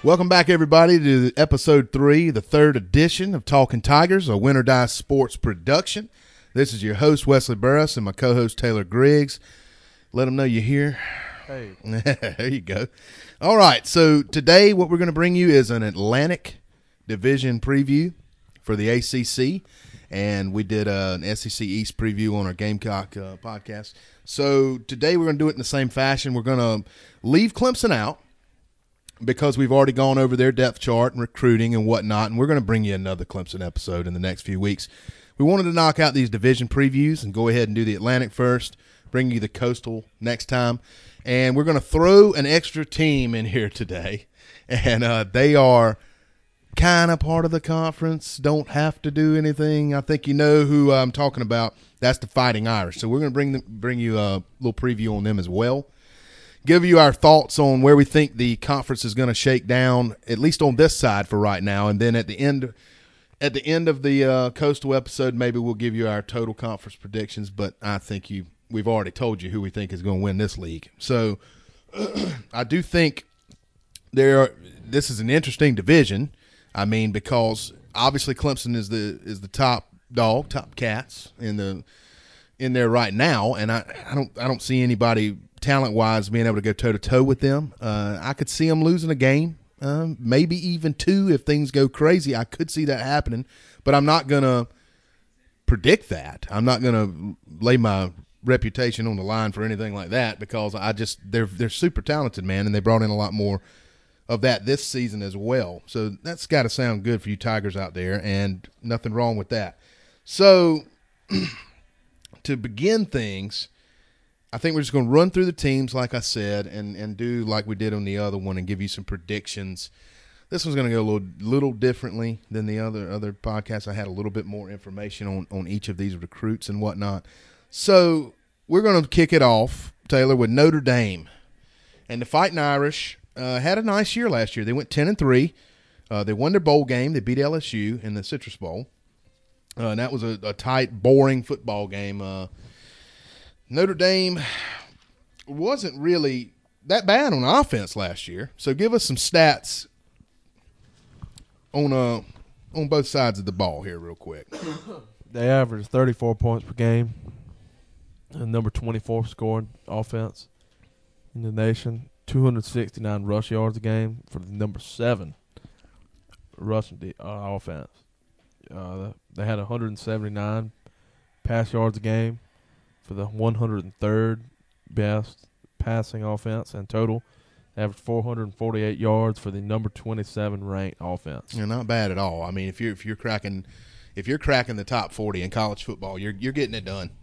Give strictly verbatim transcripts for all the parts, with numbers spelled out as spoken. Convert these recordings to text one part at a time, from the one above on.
Welcome back, everybody, to episode three, the third edition of Talking Tigers, a Win or Die Sports production. This is your host, Wesley Burris, and my co-host, Taylor Griggs. Let them know you're here. Hey. There you go. All right, so today what we're going to bring you is an Atlantic Division preview for the A C C, and we did uh, an S E C East preview on our Gamecock uh, podcast. So today we're going to do it in the same fashion. We're going to leave Clemson out, because we've already gone over their depth chart and recruiting and whatnot, and we're going to bring you another Clemson episode in the next few weeks. We wanted to knock out these division previews and go ahead and do the Atlantic first, bring you the Coastal next time, and we're going to throw an extra team in here today, and uh, they are kind of part of the conference, don't have to do anything. I think you know who I'm talking about. That's the Fighting Irish. So we're going to bring them, bring you a little preview on them as well. Give you our thoughts on where we think the conference is going to shake down, at least on this side for right now, and then at the end, at the end of the uh, Coastal episode, maybe we'll give you our total conference predictions. But I think you, we've already told you who we think is going to win this league. So I do think there are, this is an interesting division. I mean, because obviously Clemson is the is the top dog, top cats in the in there right now, and I, I don't I don't see anybody talent-wise being able to go toe-to-toe with them. Uh, I could see them losing a game, um, maybe even two if things go crazy. I could see that happening, but I'm not going to predict that. I'm not going to lay my reputation on the line for anything like that, because I just they're they're super talented, man, and they brought in a lot more of that this season as well. So that's got to sound good for you Tigers out there, and nothing wrong with that. So to begin things, I think we're just going to run through the teams, like I said, and, and do like we did on the other one and give you some predictions. This one's going to go a little little differently than the other other podcasts. I had a little bit more information on, on each of these recruits and whatnot. So we're going to kick it off, Taylor, with Notre Dame. And the Fighting Irish uh, had a nice year last year. They went ten and three. Uh, they won their bowl game. They beat L S U in the Citrus Bowl. Uh, and that was a, a tight, boring football game. Uh Notre Dame wasn't really that bad on offense last year. So give us some stats on uh on both sides of the ball here real quick. They averaged thirty-four points per game, and number twenty-four scoring offense in the nation. two hundred sixty-nine rush yards a game for the number seven rushing de- uh, offense. Uh, they had one hundred seventy-nine pass yards a game for the one hundred third best passing offense, and total averaged four hundred forty-eight yards for the number twenty-seven ranked offense. Yeah, not bad at all. I mean, if you're if you're cracking if you're cracking the top forty in college football, you're you're getting it done.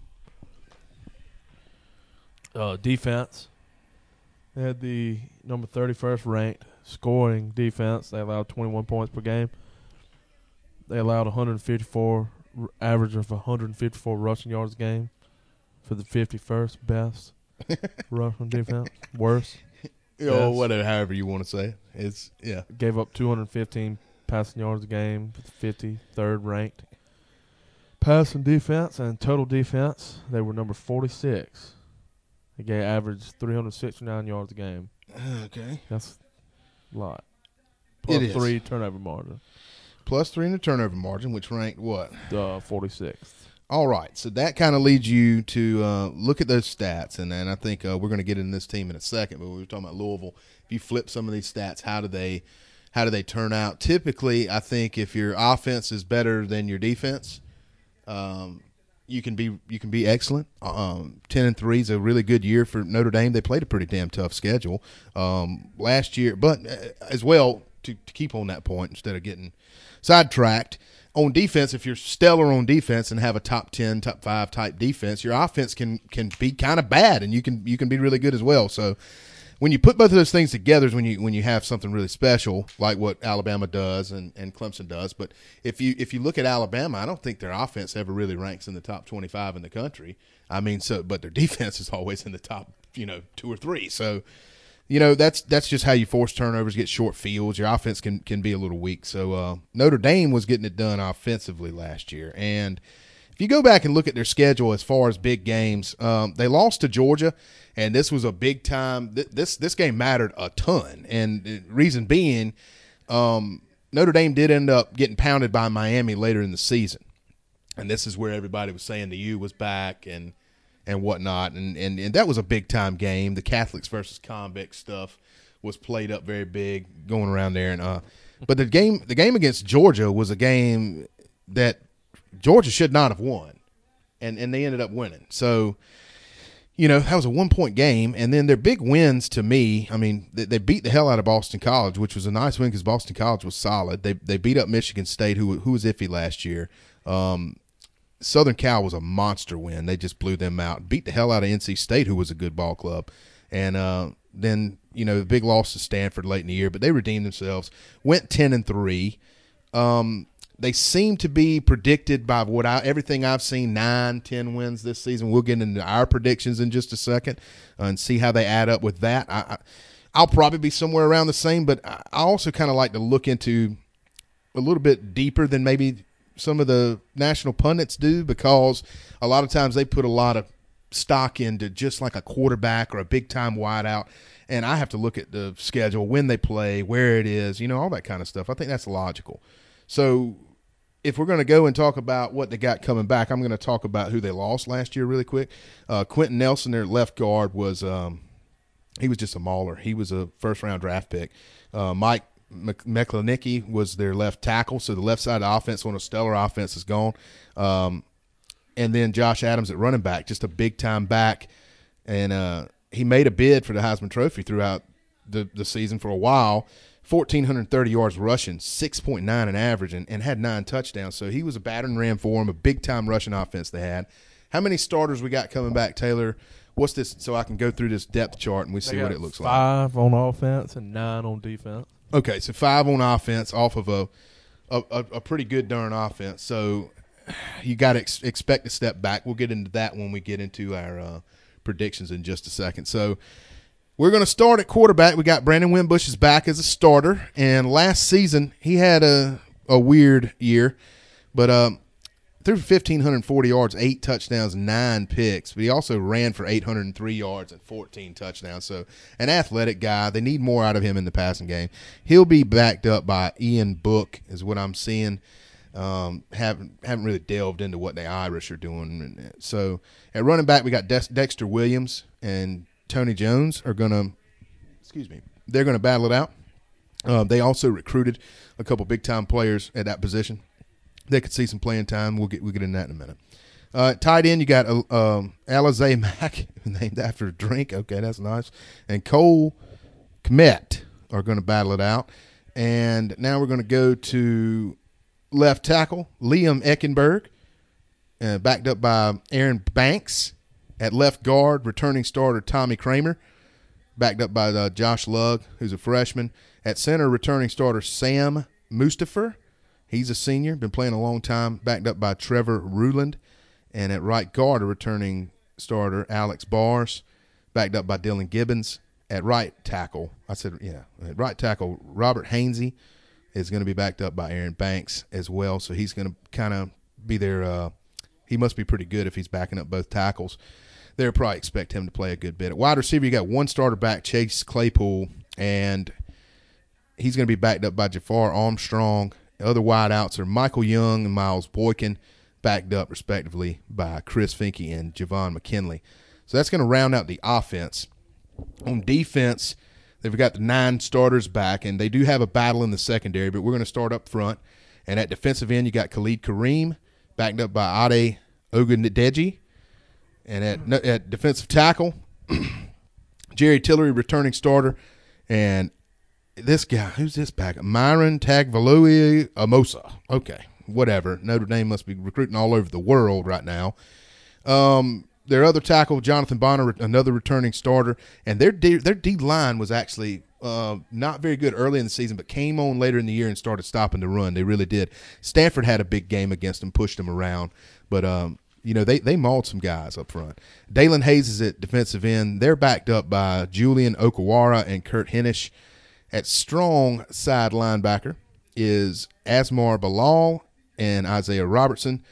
Uh, defense, they had the number thirty-first ranked scoring defense. They allowed twenty-one points per game. They allowed one hundred fifty-four average of one hundred fifty-four rushing yards a game for the fifty-first best rushing defense. Worse. You know, whatever, however you want to say it. It's, yeah. Gave up two hundred fifteen passing yards a game for the fifty-third ranked passing defense, and total defense, they were number forty-six. They gave average three hundred sixty-nine yards a game. Okay. That's a lot. Plus it is. three turnover margin. Plus three in the turnover margin, which ranked what? Uh, forty-sixth. All right, so that kind of leads you to uh, look at those stats, and then I think uh, we're going to get in this team in a second. But we were talking about Louisville. If you flip some of these stats, how do they, how do they turn out? Typically, I think if your offense is better than your defense, um, you can be you can be excellent. Um, ten and three is a really good year for Notre Dame. They played a pretty damn tough schedule um, last year, but as well to, to keep on that point instead of getting sidetracked. On defense, if you're stellar on defense and have a top ten, top five type defense, your offense can can be kind of bad, and you can you can be really good as well. So when you put both of those things together is when you when you have something really special, like what Alabama does and, and Clemson does. But if you if you look at Alabama, I don't think their offense ever really ranks in the top twenty-five in the country. I mean, so but their defense is always in the top, you know, two or three. So you know, that's that's just how you force turnovers, get short fields. Your offense can, can be a little weak. So uh, Notre Dame was getting it done offensively last year. And if you go back and look at their schedule as far as big games, um, they lost to Georgia, and this was a big time. Th- this this game mattered a ton, and the reason being, um, Notre Dame did end up getting pounded by Miami later in the season, and this is where everybody was saying the U was back and and whatnot, and and, and that was a big time game. The Catholics versus convicts stuff was played up very big going around there, and uh, but the game the game against Georgia was a game that Georgia should not have won, and and they ended up winning. So, you know, that was a one-point game, and then their big wins to me, I mean, they, they beat the hell out of Boston College, which was a nice win because Boston College was solid. They they beat up Michigan State, who who was iffy last year. Um, Southern Cal was a monster win. They just blew them out. Beat the hell out of N C State, who was a good ball club. And uh, then, you know, the big loss to Stanford late in the year, but they redeemed themselves, went ten and three. Um They seem to be predicted by what I, everything I've seen, nine, ten wins this season. We'll get into our predictions in just a second uh, and see how they add up with that. I, I, I'll probably be somewhere around the same, but I also kind of like to look into a little bit deeper than maybe some of the national pundits do, because a lot of times they put a lot of stock into just like a quarterback or a big-time wideout, and I have to look at the schedule, when they play, where it is, you know, all that kind of stuff. I think that's logical. So if we're going to go and talk about what they got coming back, I'm going to talk about who they lost last year really quick. Uh, Quentin Nelson, their left guard, was um, he was just a mauler. He was a first-round draft pick. Uh, Mike Meklinicki was their left tackle, so the left side of the offense on a stellar offense is gone. Um, and then Josh Adams at running back, just a big-time back. And uh, he made a bid for the Heisman Trophy throughout the, the season for a while. one thousand four hundred thirty yards rushing, six point nine in average, and, and had nine touchdowns. So he was a battering ram for him, a big-time rushing offense they had. How many starters we got coming back, Taylor? What's this, so I can go through this depth chart and we see what it looks five like? Five on offense and nine on defense. Okay, so five on offense off of a a, a, a pretty good darn offense. So you got to ex- expect a step back. We'll get into that when we get into our uh, predictions in just a second. So we're going to start at quarterback. We got Brandon Wimbush is back as a starter, and last season he had a a weird year, but um, threw for one thousand five hundred forty yards, eight touchdowns, nine picks. But he also ran for eight hundred three yards and fourteen touchdowns. So an athletic guy. They need more out of him in the passing game. He'll be backed up by Ian Book, is what I'm seeing. Um, haven't haven't really delved into what the Irish are doing. So at running back, we got Dex- Dexter Williams and Tony Jones are going to, excuse me, they're going to battle it out. Uh, they also recruited a couple big-time players at that position. They could see some playing time. We'll get we'll get into that in a minute. Uh, tight end, you got uh, um, Alize Mack, named after a drink. Okay, that's nice. And Cole Kmet are going to battle it out. And now we're going to go to left tackle, Liam Eckenberg, uh, backed up by Aaron Banks. At left guard, returning starter Tommy Kramer, backed up by uh, Josh Lugg, who's a freshman. At center, returning starter Sam Mustafer. He's a senior, been playing a long time, backed up by Trevor Ruland. And at right guard, a returning starter Alex Bars, backed up by Dylan Gibbons. At right tackle, I said, yeah, at right tackle, Robert Hainsey is going to be backed up by Aaron Banks as well. So he's going to kind of be their uh, – he must be pretty good if he's backing up both tackles. They'll probably expect him to play a good bit. At wide receiver, you got one starter back, Chase Claypool, and he's going to be backed up by Jafar Armstrong. The other wideouts are Michael Young and Miles Boykin, backed up respectively by Chris Finke and Javon McKinley. So that's going to round out the offense. On defense, they've got the nine starters back, and they do have a battle in the secondary, but we're going to start up front. And at defensive end, you got Khalid Kareem, backed up by Ade Ogundeji. And at at defensive tackle, Jerry Tillery, returning starter. And this guy, who's this back? Myron Tagovailoa Amosa. Okay, whatever. Notre Dame must be recruiting all over the world right now. Um, their other tackle, Jonathan Bonner, another returning starter. And their D, their D line was actually uh, not very good early in the season, but came on later in the year and started stopping the run. They really did. Stanford had a big game against them, pushed them around. But um, You know, they, they mauled some guys up front. Dalen Hayes is at defensive end. They're backed up by Julian Okawara and Kurt Hennish. At strong side linebacker is Asmar Bilal and Isaiah Robertson.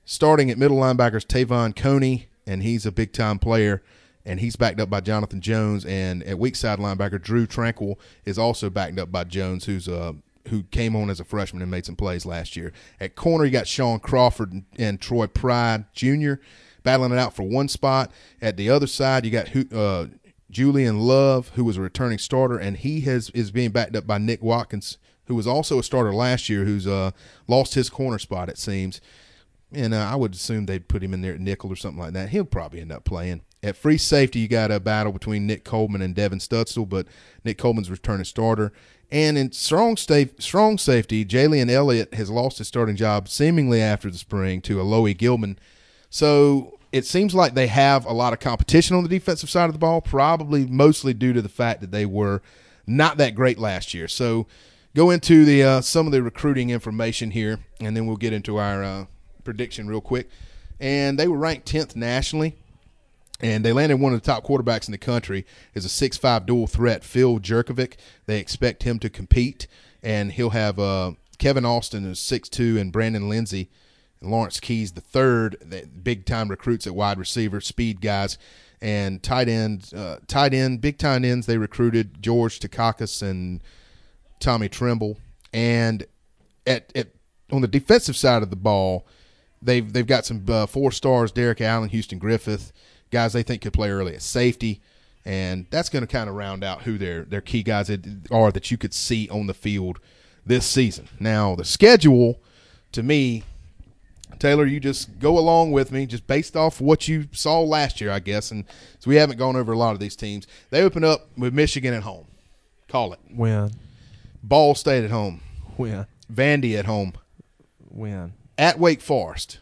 Starting at middle linebackers, Tavon Coney, and he's a big-time player, and he's backed up by Jonathan Jones. And at weak side linebacker, Drew Tranquil is also backed up by Jones, who's uh, who came on as a freshman and made some plays last year. At corner, you got Sean Crawford and, and Troy Pride Junior battling it out for one spot. At the other side, you got uh, Julian Love, who was a returning starter, and he has is being backed up by Nick Watkins, who was also a starter last year, who's uh, lost his corner spot, it seems. And uh, I would assume they'd put him in there at nickel or something like that. He'll probably end up playing. At free safety, you got a battle between Nick Coleman and Devin Stutzel, but Nick Coleman's returning starter. And in strong, sta- strong safety, Jalen Elliott has lost his starting job seemingly after the spring to Alohi Gilman. So it seems like they have a lot of competition on the defensive side of the ball, probably mostly due to the fact that they were not that great last year. So go into the uh, some of the recruiting information here, and then we'll get into our uh, prediction real quick. And they were ranked tenth nationally. And they landed one of the top quarterbacks in the country is a six five dual threat, Phil Jerkovic. They expect him to compete, and he'll have uh, Kevin Austin, who's six two, and Brandon Lindsay and Lawrence Keys the third, big-time recruits at wide receiver, speed guys. And tight end, uh, tight end, big tight ends, they recruited George Takakis and Tommy Trimble. And at, at on the defensive side of the ball, they've, they've got some uh, four stars, Derek Allen, Houston Griffith, guys they think could play early at safety, and that's going to kind of round out who their their key guys are that you could see on the field this season. Now, the schedule, to me, Taylor, you just go along with me, just based off what you saw last year, I guess, and so we haven't gone over a lot of these teams. They open up with Michigan at home. Call it. Win. Ball State at home. Win. Vandy at home. Win. At Wake Forest.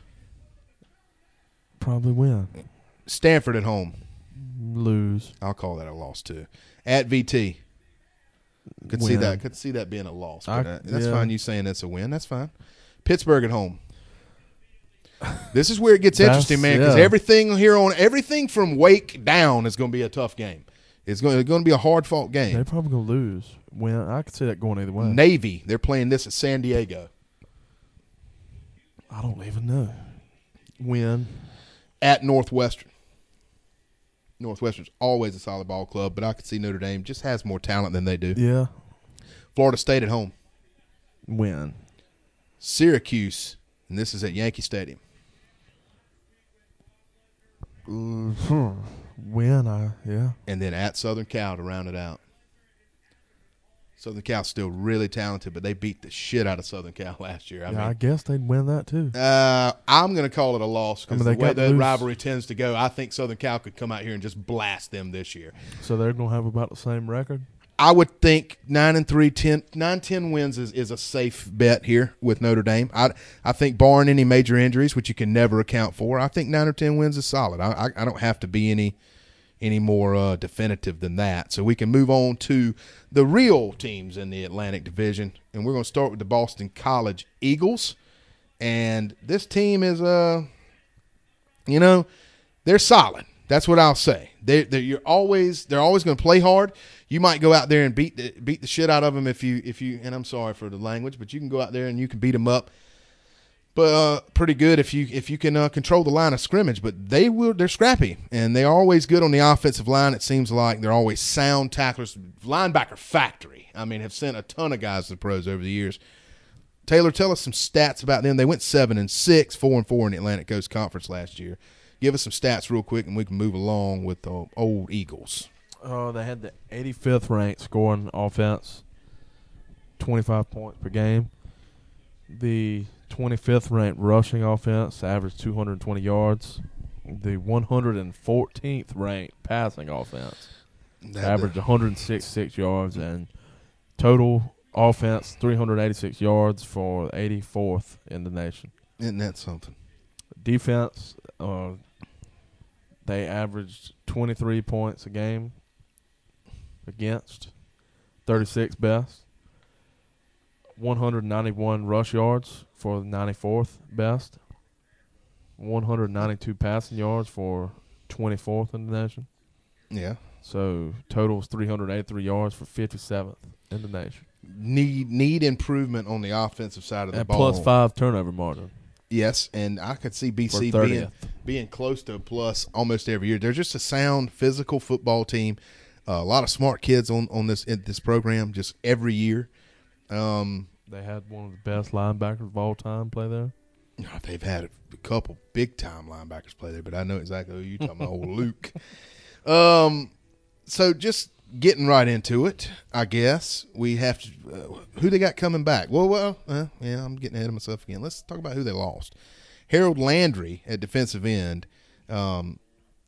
Probably win. Stanford at home. Lose. I'll call that a loss too. At V T. Could Win. see that. Could see that being a loss. But I, uh, that's yeah. fine. You saying it's a win? That's fine. Pittsburgh at home. This is where it gets That's- interesting, man. Because yeah. everything here on everything from Wake down is going to be a tough game. It's going, it's going to be a hard fought game. They're probably going to lose. Win. I could see that going either way. Navy. They're playing this at San Diego. I don't even know. Win. At Northwestern. Northwestern's always a solid ball club, but I could see Notre Dame just has more talent than they do. Yeah. Florida State at home. Win. Syracuse, and this is at Yankee Stadium. Mm-hmm. Win. I yeah. And then at Southern Cal to round it out. Southern Cal's still really talented, but they beat the shit out of Southern Cal last year. I yeah, mean, I guess they'd win that too. uh, I'm going to call it a loss because I mean, the they way got the loose. rivalry tends to go, I think Southern Cal could come out here and just blast them this year. So they're going to have about the same record. I would think nine and three, ten, nine, ten wins is, is a safe bet here with Notre Dame. I I think barring any major injuries, which you can never account for, I think nine or ten wins is solid. I I, I don't have to be any any more uh, definitive than that. So we can move on to the real teams in the Atlantic Division, and we're going to start with the Boston College Eagles. And this team is, uh, you know, they're solid. That's what I'll say. They they you're always they're always going to play hard. You might go out there and beat the, beat the shit out of them if you if you and I'm sorry for the language, but you can go out there and you can beat them up. But uh, pretty good if you if you can uh, control the line of scrimmage. But they will they're scrappy and they're always good on the offensive line. It seems like they're always sound tacklers, linebacker factory. I mean, have sent a ton of guys to the pros over the years. Taylor, tell us some stats about them. They went seven and six, four and four in the Atlantic Coast Conference last year. Give us some stats real quick, and we can move along with the old Eagles. Oh, they had the eighty-fifth ranked scoring offense, twenty-five points per game. The twenty-fifth ranked rushing offense, averaged two hundred twenty yards. The one hundred fourteenth ranked passing offense, That- averaged one hundred sixty-six yards, and total offense three hundred eighty-six yards for eighty-fourth in the nation. Isn't that something? Defense, uh, they averaged twenty-three points a game against, thirty-six best. one hundred ninety-one rush yards for the ninety-fourth best. one hundred ninety-two passing yards for twenty-fourth in the nation. Yeah. So totals three hundred eighty-three yards for fifty-seventh in the nation. Need need improvement on the offensive side of the And ball. plus five turnover margin. Yes, and I could see B C For being thirtieth. being close to a plus almost every year. They're just a sound, physical football team. Uh, a lot of smart kids on on this in this program just every year. Um, They had one of the best linebackers of all time play there. they've had a couple big time linebackers play there, but I know exactly who you're talking about, old Luke. Um, so just getting right into it, I guess we have to. Uh, who they got coming back? Well, well, uh, yeah, I'm getting ahead of myself again. Let's talk about who they lost. Harold Landry at defensive end. Um,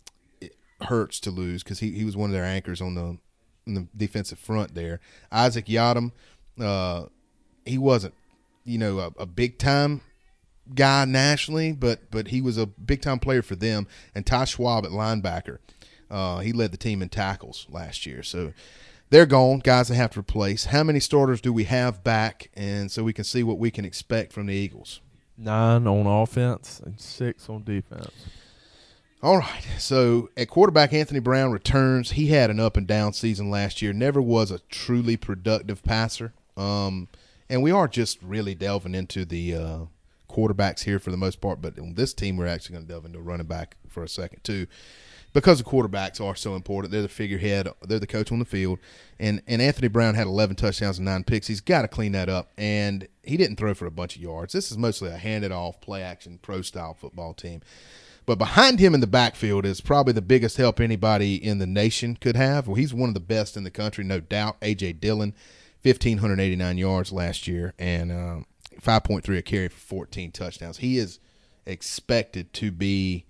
it hurts to lose because he, he was one of their anchors on the on the defensive front there. Isaac Yadam, uh, he wasn't, you know, a, a big time guy nationally, but but he was a big time player for them. And Ty Schwab at linebacker, uh, he led the team in tackles last year. So they're gone, guys they have to replace. How many starters do we have back? And so we can see what we can expect from the Eagles. Nine on offense and six on defense. All right, so at quarterback, Anthony Brown returns. He had an up and down season last year. Never was a truly productive passer. Um, and we are just really delving into the uh, quarterbacks here for the most part. But on this team, we're actually going to delve into running back for a second too, because the quarterbacks are so important. They're the figurehead. They're the coach on the field. And and Anthony Brown had eleven touchdowns and nine picks. He's got to clean that up. And he didn't throw for a bunch of yards. This is mostly a handed-off, play-action, pro-style football team. But behind him in the backfield is probably the biggest help anybody in the nation could have. Well, he's one of the best in the country, no doubt. A J. Dillon, one thousand five hundred eighty-nine yards last year and um, five point three a carry for fourteen touchdowns. He is expected to be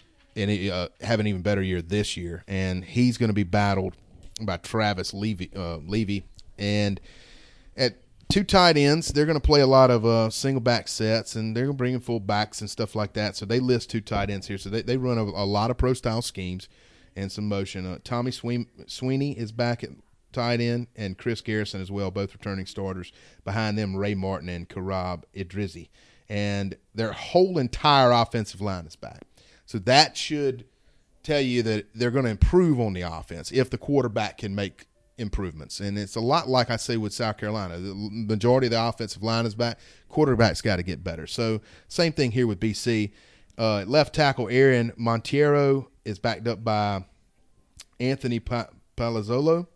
and uh, have an even better year this year, and he's going to be battled by Travis Levy. Uh, Levy. And at two tight ends, they're going to play a lot of uh, single back sets, and they're going to bring in full backs and stuff like that. So they list two tight ends here. So they, they run a, a lot of pro-style schemes and some motion. Uh, Tommy Sween, Sweeney is back at tight end, and Chris Garrison as well, both returning starters. Behind them, Ray Martin and Karab Idrizi. And their whole entire offensive line is back. So that should tell you that they're going to improve on the offense if the quarterback can make improvements. And it's a lot like I say with South Carolina. The majority of the offensive line is back. Quarterback's got to get better. So same thing here with B C. Uh, left tackle Aaron Monteiro is backed up by Anthony pa- Palazzolo.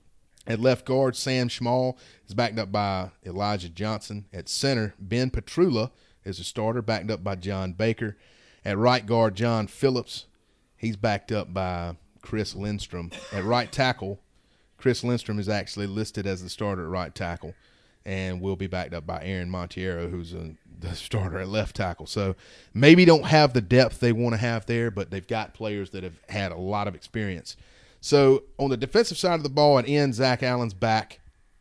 At left guard, Sam Schmall is backed up by Elijah Johnson. At center, Ben Petrula is a starter, backed up by John Baker. At right guard, John Phillips. He's backed up by Chris Lindstrom. At right tackle, Chris Lindstrom is actually listed as the starter at right tackle and will be backed up by Aaron Monteiro, who's a, the starter at left tackle. So maybe don't have the depth they want to have there, but they've got players that have had a lot of experience. So on the defensive side of the ball at end, Zach Allen's back,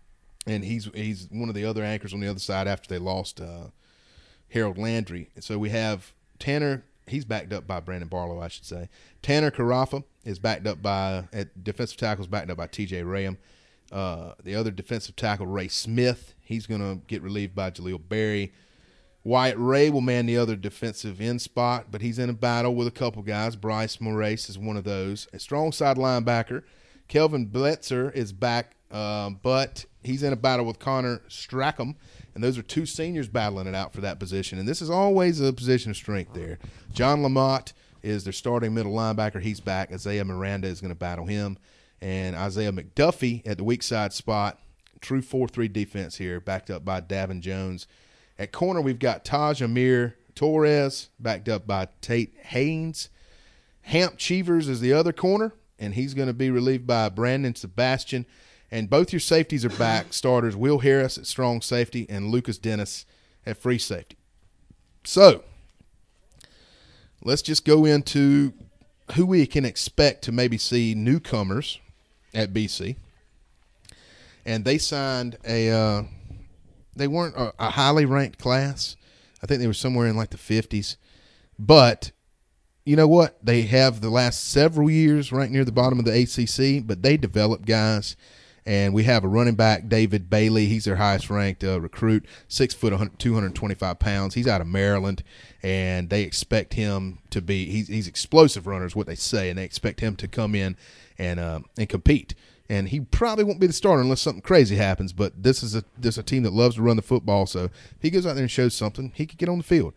and he's he's one of the other anchors on the other side after they lost uh, Harold Landry. And so we have Tanner. He's backed up by Brandon Barlow, I should say. Tanner Carafa is backed up by, at defensive tackle, is backed up by T J Ram. Uh, the other defensive tackle, Ray Smith, he's going to get relieved by Jaleel Berry. Wyatt Ray will man the other defensive end spot, but he's in a battle with a couple guys. Bryce Morace is one of those. A strong side linebacker, Kelvin Bletzer, is back, um, but he's in a battle with Connor Strackham. And those are two seniors battling it out for that position. And this is always a position of strength there. John Lamont is their starting middle linebacker. He's back. Isaiah Miranda is going to battle him. And Isaiah McDuffie at the weak side spot. True four three defense here, backed up by Davin Jones. At corner, we've got Taj Amir Torres, backed up by Tate Haynes. Hamp Cheevers is the other corner, and he's going to be relieved by Brandon Sebastian. And both your safeties are back. Starters Will Harris at strong safety and Lucas Dennis at free safety. So let's just go into who we can expect to maybe see newcomers at B C. And they signed a uh, – they weren't a, a highly ranked class. I think they were somewhere in like the fifties. But you know what? They have the last several years ranked near the bottom of the A C C, but they developed guys. And we have a running back, David Bailey. He's their highest-ranked uh, recruit, six foot, two hundred twenty-five pounds. He's out of Maryland, and they expect him to be he's, – he's explosive runner is what they say, and they expect him to come in and uh, and compete. And he probably won't be the starter unless something crazy happens, but this is a this is a team that loves to run the football, so if he goes out there and shows something, he could get on the field.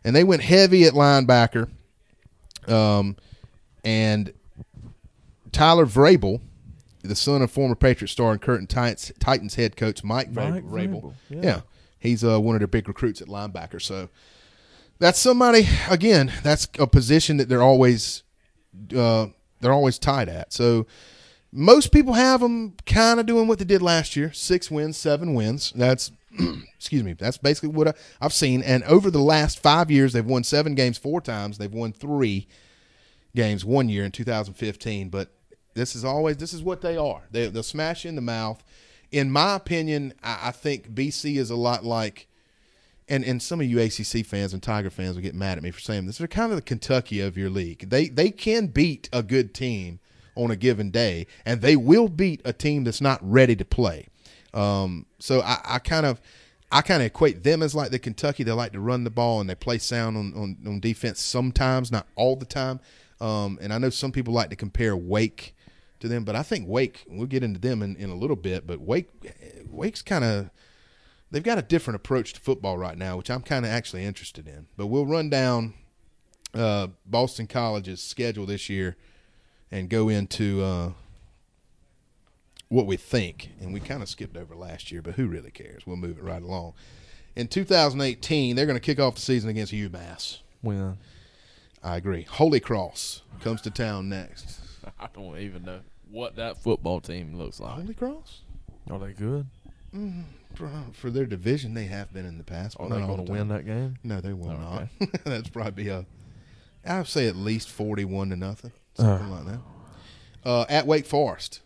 And they went heavy at linebacker. Um, and Tyler Vrabel, the son of former Patriot star and current Titans, Titans head coach Mike, Mike Vrabel. Vrabel, yeah. yeah. He's uh, one of their big recruits at linebacker. So that's somebody, again, that's a position that they're always uh, they're always tied at. So most people have them kind of doing what they did last year, six wins, seven wins. That's excuse me. That's basically what I, I've seen. And over the last five years, they've won seven games four times. They've won three games one year in two thousand fifteen. But this is always this is what they are. They, they'll smash you in the mouth. In my opinion, I, I think B C is a lot like, and, and some of you A C C fans and Tiger fans will get mad at me for saying this. They're kind of the Kentucky of your league. They they can beat a good team on a given day, and they will beat a team that's not ready to play. Um, so I, I kind of I kind of equate them as like the Kentucky. They like to run the ball and they play sound on, on, on defense sometimes, not all the time. Um, and I know some people like to compare Wake to them, but I think Wake, we'll get into them in, in a little bit, but Wake Wake's kind of – they've got a different approach to football right now, which I'm kind of actually interested in. But we'll run down uh, Boston College's schedule this year and go into uh, – what we think, and we kind of skipped over last year, but who really cares? We'll move it right along. In two thousand eighteen, they're going to kick off the season against UMass. Win. I agree. Holy Cross comes to town next. I don't even know what that football team looks like. Holy Cross? Are they good? Mm, for, for their division, they have been in the past. Are they going to win that game? No, they will Oh, not. okay. That's probably a, I would say at least forty-one to nothing, something Uh. like that. Uh, at Wake Forest.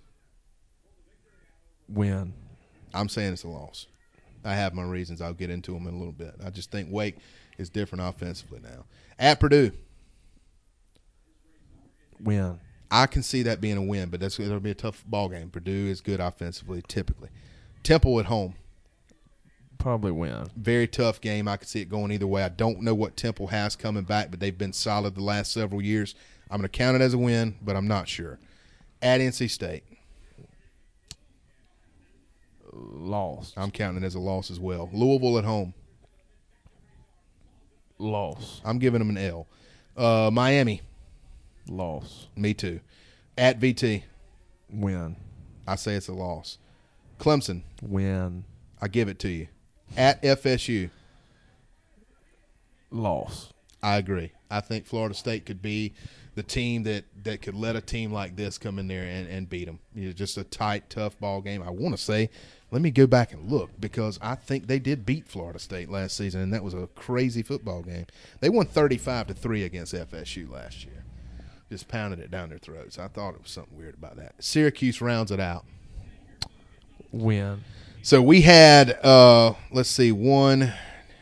Win. I'm saying it's a loss. I have my reasons. I'll get into them in a little bit. I just think Wake is different offensively now. At Purdue. Win. I can see that being a win, but that's it'll be a tough ball game. Purdue is good offensively, typically. Temple at home. Probably win. Very tough game. I could see it going either way. I don't know what Temple has coming back, but they've been solid the last several years. I'm going to count it as a win, but I'm not sure. At N C State. Loss. I'm counting it as a loss as well. Louisville at home. Loss. I'm giving them an L. Uh, Miami. Loss. Me too. At V T. Win. I say it's a loss. Clemson. Win. I give it to you. At F S U. Loss. I agree. I think Florida State could be the team that, that could let a team like this come in there and, and beat them. You know, just a tight, tough ball game. I want to say, let me go back and look, because I think they did beat Florida State last season, and that was a crazy football game. They won thirty-five to three against F S U last year. Just pounded it down their throats. I thought it was something weird about that. Syracuse rounds it out. Win. So we had, uh, let's see, one,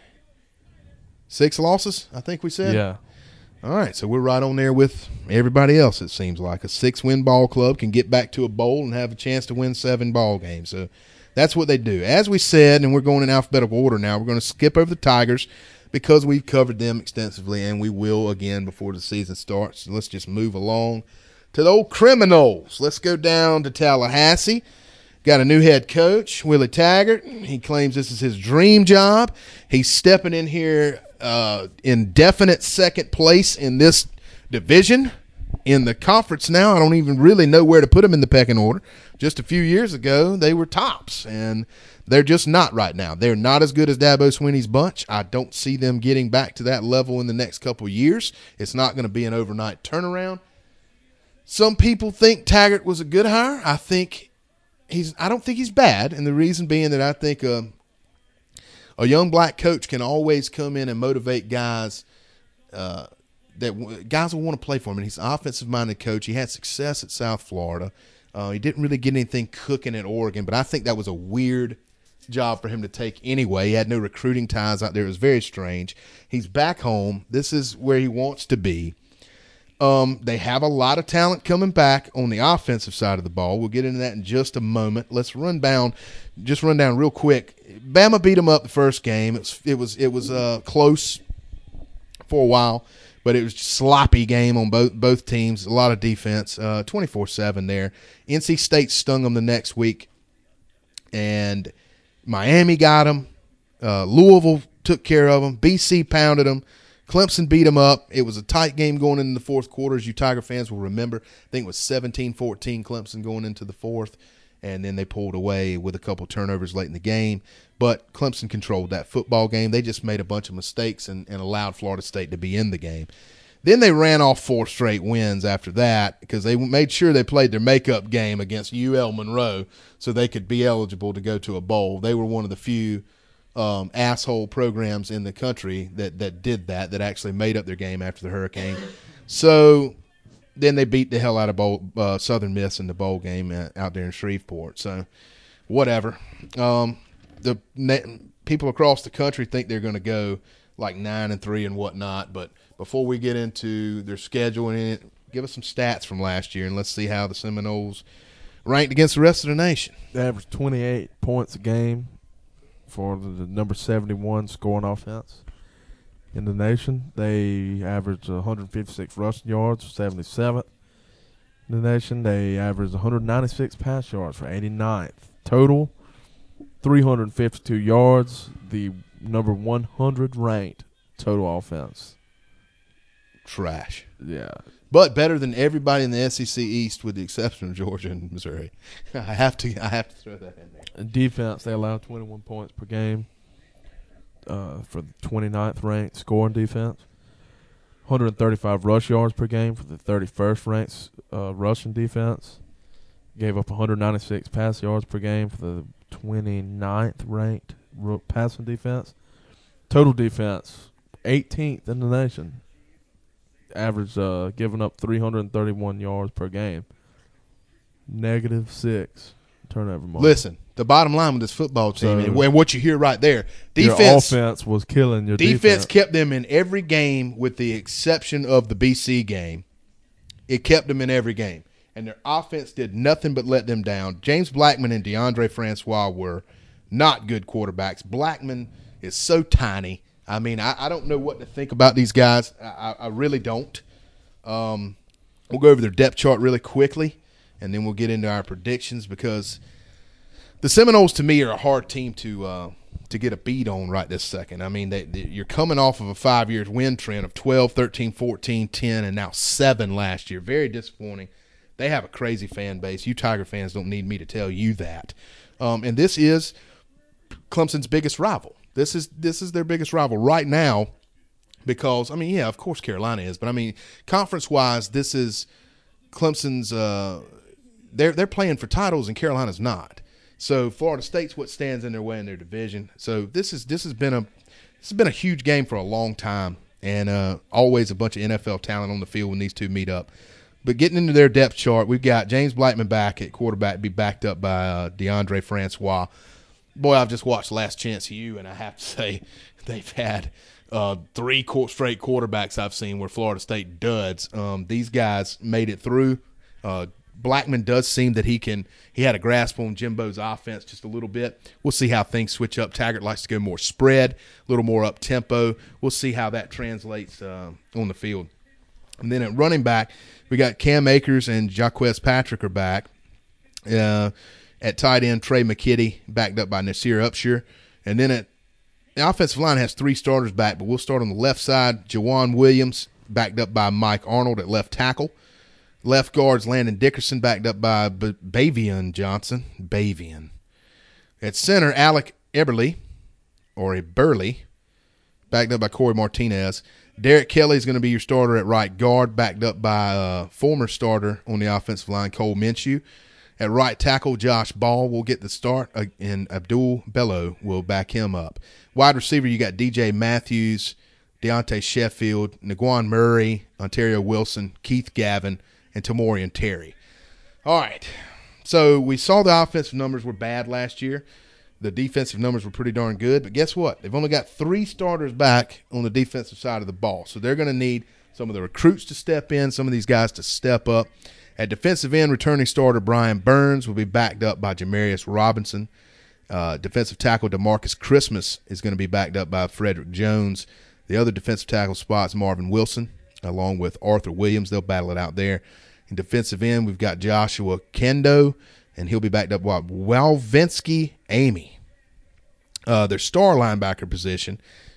six losses, I think we said? Yeah. All right, so we're right on there with everybody else, it seems like. A six-win ball club can get back to a bowl and have a chance to win seven ball games. So that's what they do. As we said, and we're going in alphabetical order now, we're going to skip over the Tigers because we've covered them extensively, and we will again before the season starts. So let's just move along to the old Criminals. Let's go down to Tallahassee. Got a new head coach, Willie Taggart. He claims this is his dream job. He's stepping in here uh, in definite second place in this division. In the conference now, I don't even really know where to put them in the pecking order. Just a few years ago, they were tops, and they're just not right now. They're not as good as Dabo Swinney's bunch. I don't see them getting back to that level in the next couple of years. It's not going to be an overnight turnaround. Some people think Taggart was a good hire. I think he's. I don't think he's bad, and the reason being that I think uh, a young black coach can always come in and motivate guys. Uh, that guys will want to play for him, and he's an offensive-minded coach. He had success at South Florida. Uh, he didn't really get anything cooking at Oregon, but I think that was a weird job for him to take anyway. He had no recruiting ties out there. It was very strange. He's back home. This is where he wants to be. Um, they have a lot of talent coming back on the offensive side of the ball. We'll get into that in just a moment. Let's run down, just run down real quick. Bama beat them up the first game. It was it was it was uh, close for a while, but it was a sloppy game on both both teams. A lot of defense, uh, twenty-four seven there. N C State stung them the next week, and Miami got them. Uh, Louisville took care of them. B C pounded them. Clemson beat them up. It was a tight game going into the fourth quarter, as you Tiger fans will remember. I think it was seventeen fourteen Clemson going into the fourth, and then they pulled away with a couple turnovers late in the game. But Clemson controlled that football game. They just made a bunch of mistakes and, and allowed Florida State to be in the game. Then they ran off four straight wins after that because they made sure they played their makeup game against U L Monroe so they could be eligible to go to a bowl. They were one of the few um, asshole programs in the country that, that did that, that actually made up their game after the hurricane. So then they beat the hell out of bowl, uh, Southern Miss in the bowl game out there in Shreveport. So whatever. Um, the people across the country think they're going to go like nine and three and whatnot, but before we get into their schedule and it, give us some stats from last year, and let's see how the Seminoles ranked against the rest of the nation. They averaged twenty-eight points a game for the, the number seventy-one scoring offense in the nation. They averaged one hundred fifty-six rushing yards, seventy-seventh in the nation. They averaged one hundred ninety-six pass yards for eighty-ninth. Total, three hundred fifty-two yards, the number one hundred ranked total offense. Trash. Yeah. But better than everybody in the S E C East with the exception of Georgia and Missouri. I have to I have to throw that in there. In defense, they allowed twenty-one points per game uh, for the twenty-ninth ranked scoring defense. one hundred thirty-five rush yards per game for the thirty-first ranked uh, rushing defense. Gave up one hundred ninety-six pass yards per game for the twenty-ninth ranked passing defense. Total defense, eighteenth in the nation. Average uh, giving up three hundred thirty-one yards per game. Negative six turnover margin. Listen, the bottom line with this football team, So, and, and what you hear right there, defense, your offense was killing your defense. defense. Kept them in every game with the exception of the B C game. It kept them in every game. And their offense did nothing but let them down. James Blackman and DeAndre Francois were not good quarterbacks. Blackman is so tiny. I mean, I, I don't know what to think about these guys. I, I really don't. Um, we'll go over their depth chart really quickly, and then we'll get into our predictions because the Seminoles, to me, are a hard team to uh, to get a beat on right this second. I mean, they, they, you're coming off of a five-year win trend of twelve, thirteen, fourteen, ten, and now seven last year. Very disappointing. They have a crazy fan base. You Tiger fans don't need me to tell you that. Um, and this is Clemson's biggest rival. This is this is their biggest rival right now because, I mean, yeah, of course Carolina is. But, I mean, conference-wise, this is Clemson's uh, – they're, they're playing for titles and Carolina's not. So Florida State's what stands in their way in their division. So this is this has been a this has been a huge game for a long time, and uh, always a bunch of N F L talent on the field when these two meet up. But getting into their depth chart, we've got James Blackman back at quarterback, be backed up by uh, DeAndre Francois. Boy, I've just watched Last Chance U, and I have to say they've had uh, three straight quarterbacks I've seen where Florida State duds. Um, these guys made it through. Uh, Blackman does seem that he can – he had a grasp on Jimbo's offense just a little bit. We'll see how things switch up. Taggart likes to go more spread, a little more up-tempo. We'll see how that translates uh, on the field. And then at running back, we got Cam Akers and Jaquez Patrick are back. Uh, at tight end, Trey McKitty, backed up by Nasir Upshur. And then at the offensive line has three starters back, but we'll start on the left side. Jawan Williams, backed up by Mike Arnold at left tackle. Left guards, Landon Dickerson, backed up by B- Bavian Johnson. Bavian. At center, Alec Eberle, or Eberle, backed up by Corey Martinez. Derek Kelly is going to be your starter at right guard, backed up by uh, former starter on the offensive line, Cole Minshew. At right tackle, Josh Ball will get the start, uh, and Abdul Bello will back him up. Wide receiver, you got D J Matthews, Deontay Sheffield, Naguan Murray, Ontario Wilson, Keith Gavin, and Tamorian Terry. All right, so we saw the offensive numbers were bad last year. The defensive numbers were pretty darn good, but guess what? They've only got three starters back on the defensive side of the ball, so they're going to need some of the recruits to step in, some of these guys to step up. At defensive end, returning starter Brian Burns will be backed up by Jamarius Robinson. Uh, defensive tackle DeMarcus Christmas is going to be backed up by Frederick Jones. The other defensive tackle spots, Marvin Wilson, along with Arthur Williams. They'll battle it out there. In defensive end, we've got Joshua Kendo, and he'll be backed up by Walvinsky Amy. Uh, their star linebacker position,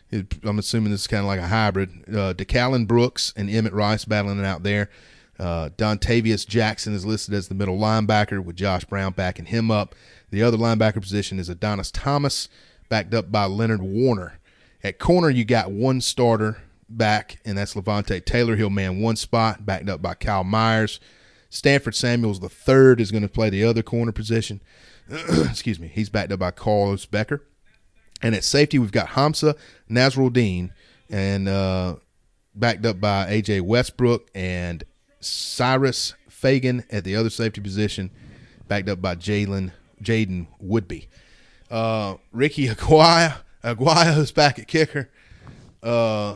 It, I'm assuming this is kind of like a hybrid. Uh, DeCallan Brooks and Emmett Rice battling it out there. Uh, Dontavius Jackson is listed as the middle linebacker with Josh Brown backing him up. The other linebacker position is Adonis Thomas, backed up by Leonard Warner. At corner, you got one starter back, and that's Levante Taylor. He'll man one spot, backed up by Kyle Myers. Stanford Samuels the third is going to play the other corner position. Excuse me. He's backed up by Carlos Becker. And at safety, we've got Hamza Nasruddin, and uh, backed up by A J Westbrook and Cyrus Fagan at the other safety position, backed up by Jalen Jaden Woodby. Uh, Ricky Aguayo, Aguayo's back at kicker. Uh,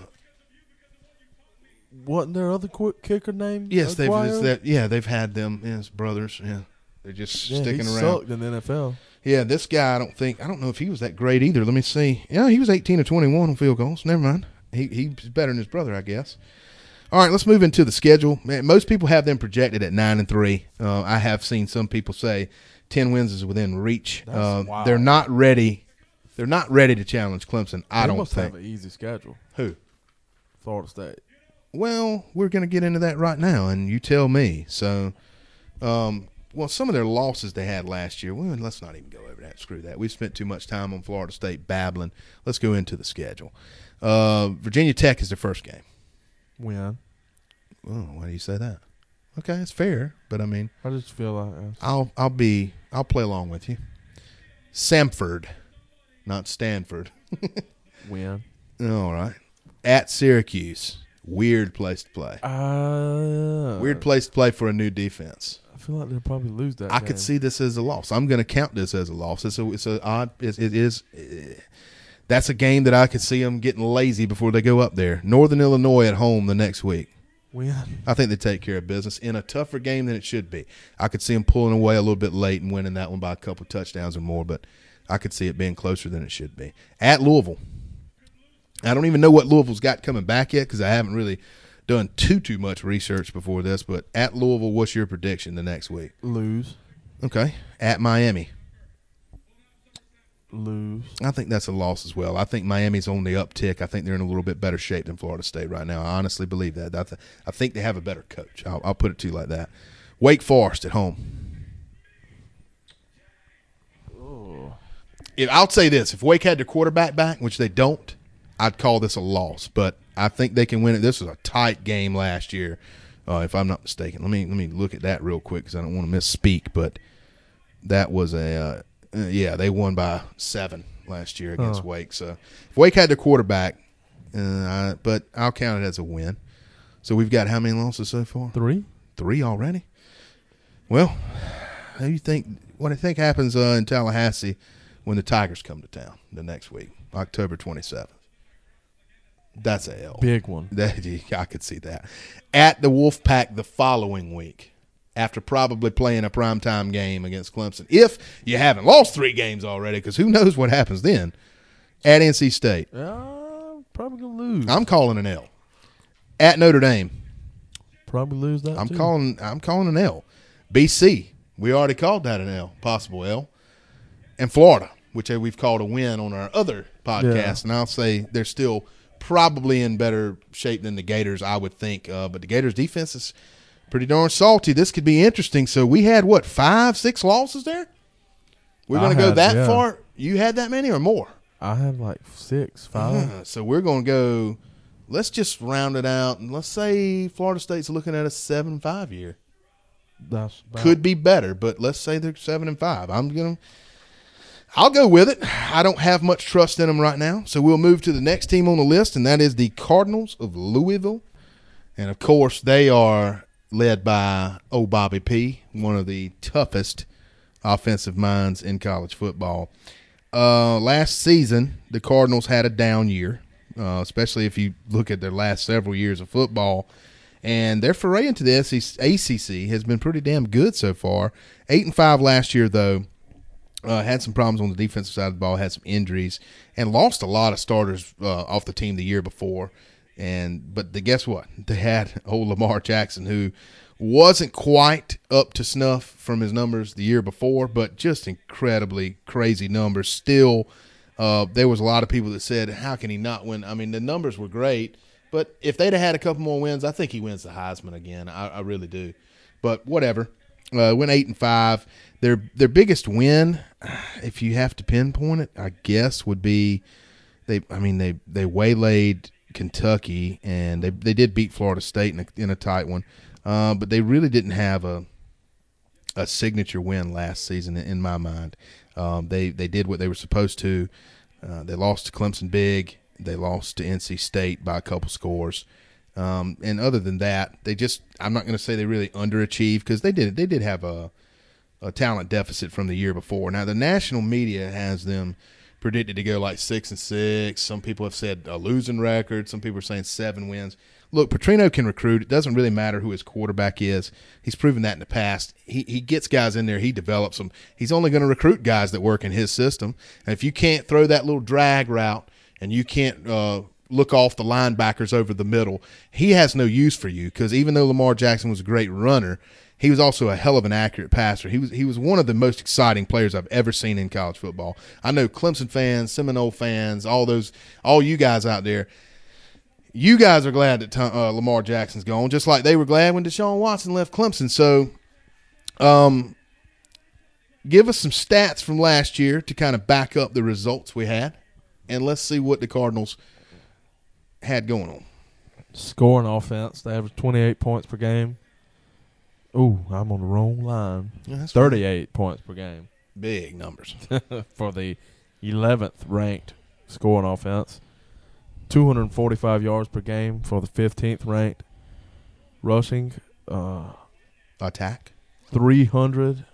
Wasn't there other quick kicker named? yes, they've Aguayo? it's that, yeah they've had them as brothers. Yeah, they're just Yeah, sticking he around. sucked in the N F L. Yeah, this guy I don't think I don't know if he was that great either. Let me see. Yeah, he was eighteen or twenty-one on field goals. Never mind. He he's better than his brother, I guess. All right, let's move into the schedule. Man, most people have them projected at nine and three. Uh, I have seen some people say ten wins is within reach. That's Uh, wild. they're not ready. They're not ready to challenge Clemson. I they don't must think. have an easy schedule. Who? Florida State. Well, we're going to get into that right now, and you tell me. So, um, well, some of their losses they had last year. Well, let's not even go over that. Screw that. We've spent too much time on Florida State babbling. Let's go into the schedule. Uh, Virginia Tech is their first game. Win. Oh, why do you say that? Okay, it's fair, but I mean, I just feel like that's- I'll I'll be I'll play along with you. Samford, not Stanford. win. All right. At Syracuse, weird place to play. Uh, Weird place to play for a new defense. I feel like they'll probably lose that I game. could see this as a loss. I'm going to count this as a loss. It's a it's a odd. It, it is. eh, that's a game that I could see them getting lazy before they go up there. Northern Illinois at home the next week. Win. I think they take care of business in a tougher game than it should be. I could see them pulling away a little bit late and winning that one by a couple touchdowns or more, but I could see it being closer than it should be. At Louisville. I don't even know what Louisville's got coming back yet because I haven't really done too, too much research before this, but at Louisville, what's your prediction the next week? Lose. Okay. At Miami. Lose. I think that's a loss as well. I think Miami's on the uptick. I think they're in a little bit better shape than Florida State right now. I honestly believe that. I, th- I think they have a better coach. I'll, I'll put it to you like that. Wake Forest at home. Oh. If, I'll say this. If Wake had their quarterback back, which they don't, I'd call this a loss. But I think they can win it. This was a tight game last year, uh, if I'm not mistaken. Let me let me look at that real quick because I don't want to misspeak. But that was a uh, – Uh, yeah, they won by seven last year against Huh. Wake. So if Wake had their quarterback, uh, I, but I'll count it as a win. So we've got how many losses so far? Three. Three already. Well, how do you think? What do you think happens uh, in Tallahassee when the Tigers come to town the next week, October twenty-seventh? That's a L. Big one. That, I could see that. At the Wolfpack the following week. After probably playing a primetime game against Clemson. If you haven't lost three games already, because who knows what happens then. At N C State. Uh, probably going to lose. I'm calling an L. At Notre Dame. probably lose that I'm too. calling I'm calling an L. B C. We already called that an L. Possible L. And Florida, which we've called a win on our other podcast. Yeah. And I'll say they're still probably in better shape than the Gators, I would think. Uh, but the Gators' defense is pretty darn salty. This could be interesting. So we had, what, five, six losses there? We're going I to go had, that yeah. far? You had that many or more? I had like six, five. Uh, so we're going to go – let's just round it out. And let's say Florida State's looking at a seven five year. That's about, Could be better, but let's say they're seven and five. I'm going to – I'll go with it. I don't have much trust in them right now. So we'll move to the next team on the list, and that is the Cardinals of Louisville. And, of course, they are – led by old Bobby P., one of the toughest offensive minds in college football. Uh, last season, the Cardinals had a down year, uh, especially if you look at their last several years of football. And their foray into the A C C has been pretty damn good so far. Eight and five last year, though. Uh, had some problems on the defensive side of the ball, had some injuries, and lost a lot of starters uh, off the team the year before. And but the, guess what? They had old Lamar Jackson, who wasn't quite up to snuff from his numbers the year before, but just incredibly crazy numbers. Still Uh, there was a lot of people that said, how can he not win? I mean, the numbers were great, but if they'd have had a couple more wins, I think he wins the Heisman again. I, I really do. But whatever. Uh, went eight and five. Their their biggest win, if you have to pinpoint it, I guess would be they. I mean they they waylaid Kentucky and they they did beat Florida State in a, in a tight one, uh, but they really didn't have a a signature win last season in my mind. Um, they they did what they were supposed to. Uh, they lost to Clemson big. They lost to N C State by a couple scores. Um, and other than that, they just – I'm not going to say they really underachieved because they did they did have a, a talent deficit from the year before. Now, the national media has them predicted to go like six and six. Some people have said a losing record. Some people are saying seven wins. Look, Petrino can recruit. It doesn't really matter who his quarterback is. He's proven that in the past. He he gets guys in there. He develops them. He's only going to recruit guys that work in his system. And if you can't throw that little drag route and you can't uh, – look off the linebackers over the middle, he has no use for you because even though Lamar Jackson was a great runner, he was also a hell of an accurate passer. He was he was one of the most exciting players I've ever seen in college football. I know Clemson fans, Seminole fans, all those, all you guys out there, you guys are glad that uh, Lamar Jackson's gone, just like they were glad when Deshaun Watson left Clemson. So, um, give us some stats from last year to kind of back up the results we had, and let's see what the Cardinals had going on. Scoring offense, they averaged twenty-eight points per game. Ooh, I'm on the wrong line. Yeah, thirty-eight fine. Points per game. Big numbers. For the eleventh ranked scoring offense. two hundred forty-five yards per game for the fifteenth ranked. Rushing. Uh, Attack. three hundred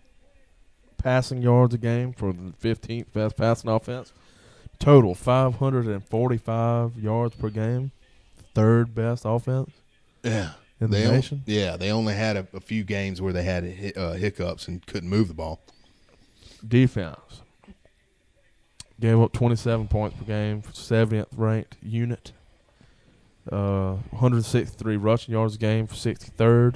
passing yards a game for the fifteenth best passing offense. Total five hundred forty-five yards per game, third best offense. Yeah, in the they nation. On, yeah, they only had a, a few games where they had uh, hiccups and couldn't move the ball. Defense gave up twenty-seven points per game, seventieth ranked unit. Uh, one hundred sixty-three rushing yards a game for sixty-third.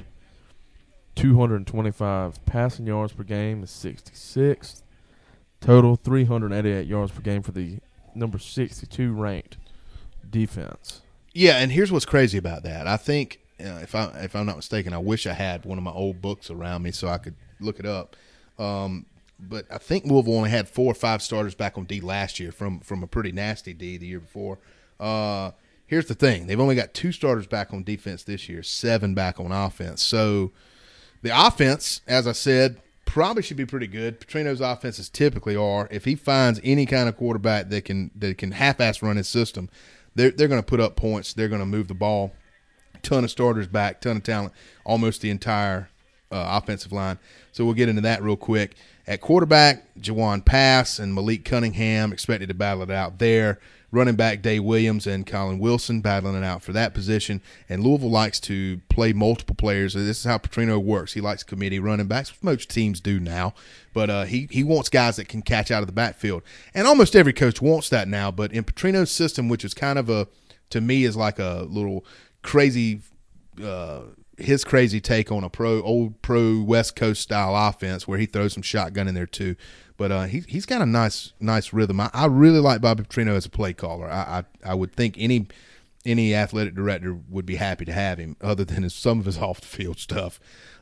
two hundred twenty-five passing yards per game is sixty-sixth. Total three hundred eighty-eight yards per game for the number sixty-two ranked defense. Yeah, and here's what's crazy about that. I think, uh, if I if I'm not mistaken, I wish I had one of my old books around me so I could look it up. Um, but I think Louisville only had four or five starters back on D last year from from a pretty nasty D the year before. Uh, here's the thing: they've only got two starters back on defense this year, seven back on offense. So the offense, as I said, probably should be pretty good. Petrino's offenses typically are. If he finds any kind of quarterback that can that can half-ass run his system, they're they're going to put up points. They're going to move the ball. Ton of starters back, ton of talent, almost the entire uh, offensive line. So we'll get into that real quick. At quarterback, Jawan Pass and Malik Cunningham expected to battle it out there. Running back Day Williams and Colin Wilson battling it out for that position. And Louisville likes to play multiple players. This is how Petrino works. He likes committee running backs, which most teams do now. But uh, he, he wants guys that can catch out of the backfield. And almost every coach wants that now. But in Petrino's system, which is kind of a, to me, is like a little crazy uh, – his crazy take on a pro old pro West Coast style offense where he throws some shotgun in there too. But uh, he, he's got a nice nice rhythm. I, I really like Bobby Petrino as a play caller. I, I I would think any any athletic director would be happy to have him other than his, some of his off-the-field stuff.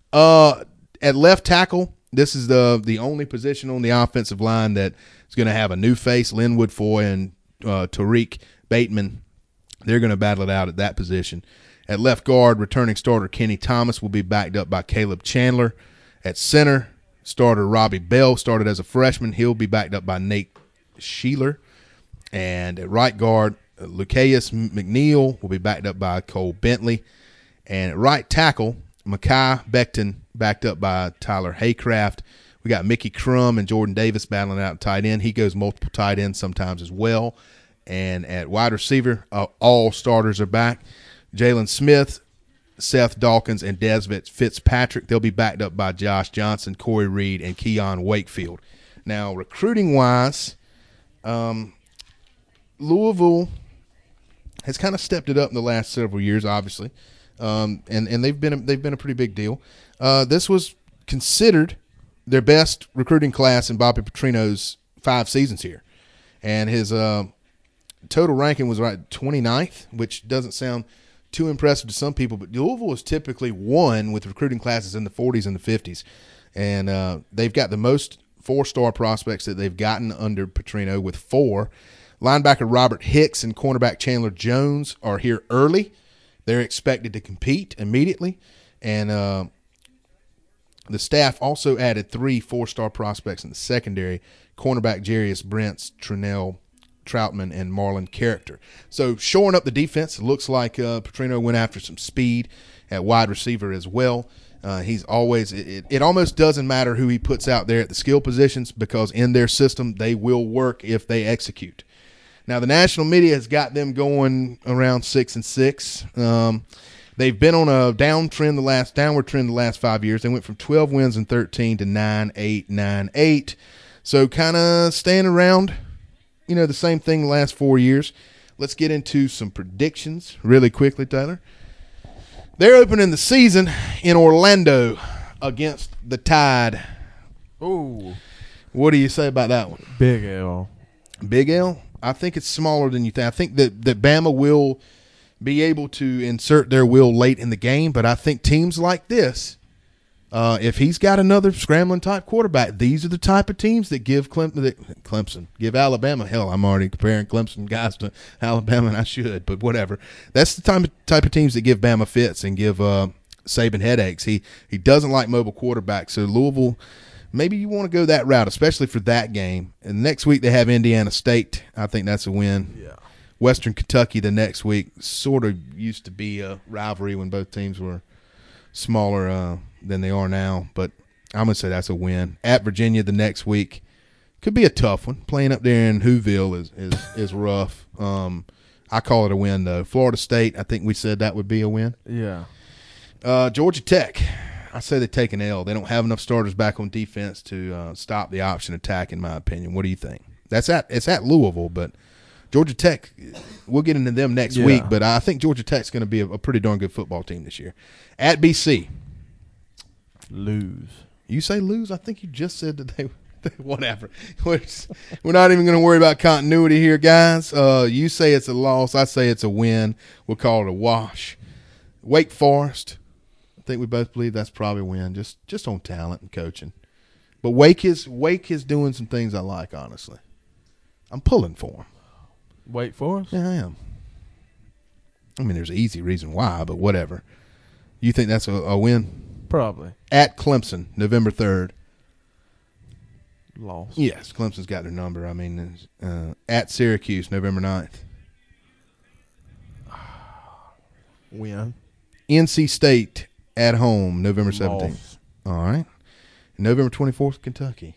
Uh, at left tackle, this is the the only position on the offensive line that is going to have a new face. Linwood Foy and uh, Tariq Bateman, they're going to battle it out at that position. At left guard, returning starter Kenny Thomas will be backed up by Caleb Chandler. At center, starter Robbie Bell started as a freshman. He'll be backed up by Nate Sheeler. And at right guard, Lucius McNeil will be backed up by Cole Bentley. And at right tackle, Mekhi Becton backed up by Tyler Haycraft. We got Mickey Crum and Jordan Davis battling out tight end. He goes multiple tight ends sometimes as well. And at wide receiver, uh, all starters are back. Jalen Smith, Seth Dawkins, and Desvet Fitzpatrick. They'll be backed up by Josh Johnson, Corey Reed, and Keon Wakefield. Now, recruiting-wise, um, Louisville has kind of stepped it up in the last several years, obviously, um, and and they've been a, they've been a pretty big deal. Uh, this was considered their best recruiting class in Bobby Petrino's five seasons here. and his uh, total ranking was right twenty-ninth, which doesn't sound too impressive to some people, but Louisville is typically one with recruiting classes in the forties and the fifties, and uh, they've got the most four-star prospects that they've gotten under Petrino with four. Linebacker Robert Hicks and cornerback Chandler Jones are here early. They're expected to compete immediately, and uh, the staff also added three four-star prospects in the secondary, cornerback Jarius Brents, Trinell Troutman, and Marlon Character. So shoring up the defense, it looks like uh, Petrino went after some speed at wide receiver as well. Uh, he's always it, it, it almost doesn't matter who he puts out there at the skill positions, because in their system they will work if they execute. Now, the national media has got them going around six and six. Um, they've been on a downtrend the last downward trend the last five years. They went from twelve wins and thirteen to nine, eight, nine, eight. So kind of staying around, you know, the same thing the last four years. Let's get into some predictions really quickly, Taylor. They're opening the season in Orlando against the Tide. Ooh, What do you say about that one? big L. Big L? I think it's smaller than you think. I think that, that Bama will be able to insert their will late in the game, but I think teams like this, uh, if he's got another scrambling type quarterback, these are the type of teams that give Clem- that Clemson, give Alabama. Hell, I'm already comparing Clemson guys to Alabama, and I should, but whatever. That's the type of, type of teams that give Bama fits and give uh, Saban headaches. He he doesn't like mobile quarterbacks, so Louisville – maybe you want to go that route, especially for that game. And next week they have Indiana State. I think that's a win. Yeah. Western Kentucky the next week sort of used to be a rivalry when both teams were smaller uh, than they are now. But I'm going to say that's a win. At Virginia the next week could be a tough one. Playing up there in Whoville is is, is rough. Um, I call it a win, though. Florida State, I think we said that would be a win. Yeah. Uh, Georgia Tech. I say they take an L. They don't have enough starters back on defense to uh, stop the option attack, in my opinion. What do you think? That's at it's at Louisville, but Georgia Tech, we'll get into them next yeah. week, but I think Georgia Tech's going to be a, a pretty darn good football team this year. At B C. Lose. You say lose? I think you just said that they – whatever. We're, just, we're not even going to worry about continuity here, guys. Uh, you say it's a loss. I say it's a win. We'll call it a wash. Wake Forest. I think we both believe that's probably a win, just just on talent and coaching. But Wake is Wake is doing some things I like, honestly. I'm pulling for him. Wake Forest? Yeah, I am. I mean, there's an easy reason why, but whatever. You think that's a, a win? Probably. At Clemson, November third. Loss. Yes, Clemson's got their number. I mean, uh, at Syracuse, November ninth. Win. N C State at home, November seventeenth. Loss. All right. November twenty-fourth, Kentucky.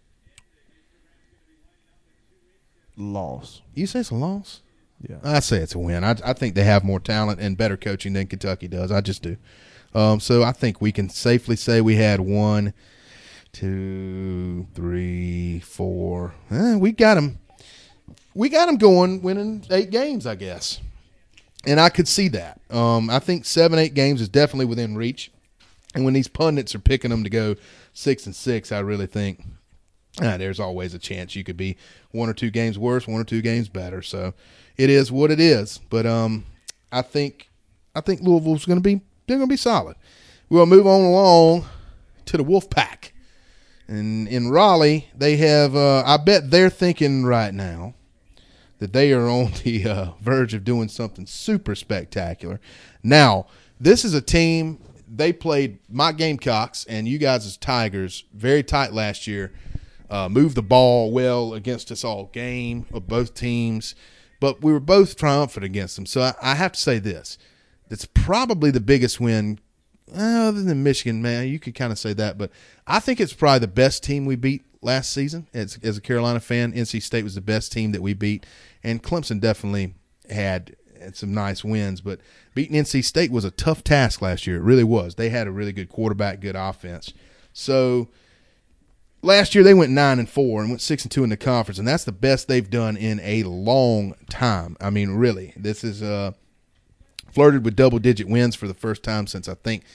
Loss. You say it's a loss? Yeah. I say it's a win. I, I think they have more talent and better coaching than Kentucky does. I just do. Um, so I think we can safely say we had one, two, three, four. Eh, we got them. We got them going, winning eight games, I guess. And I could see that. Um, I think seven, eight games is definitely within reach. And when these pundits are picking them to go six and six, I really think ah, there's always a chance you could be one or two games worse, one or two games better. So it is what it is. But um, I think I think Louisville's going to be they're going to be solid. We'll move on along to the Wolfpack. And in Raleigh, they have uh, I bet they're thinking right now that they are on the uh, verge of doing something super spectacular. Now, this is a team, they played my Gamecocks and you guys as Tigers very tight last year, uh, moved the ball well against us all game of both teams, but we were both triumphant against them. So I, I have to say this. That's probably the biggest win well, other than Michigan, man. You could kind of say that, but I think it's probably the best team we beat last season. As, as a Carolina fan, N C State was the best team that we beat. And Clemson definitely had some nice wins, but beating N C State was a tough task last year. It really was. They had a really good quarterback, good offense. So last year they went nine and four and went six and two in the conference, and that's the best they've done in a long time. I mean, really, this is uh, flirted with double-digit wins for the first time since I think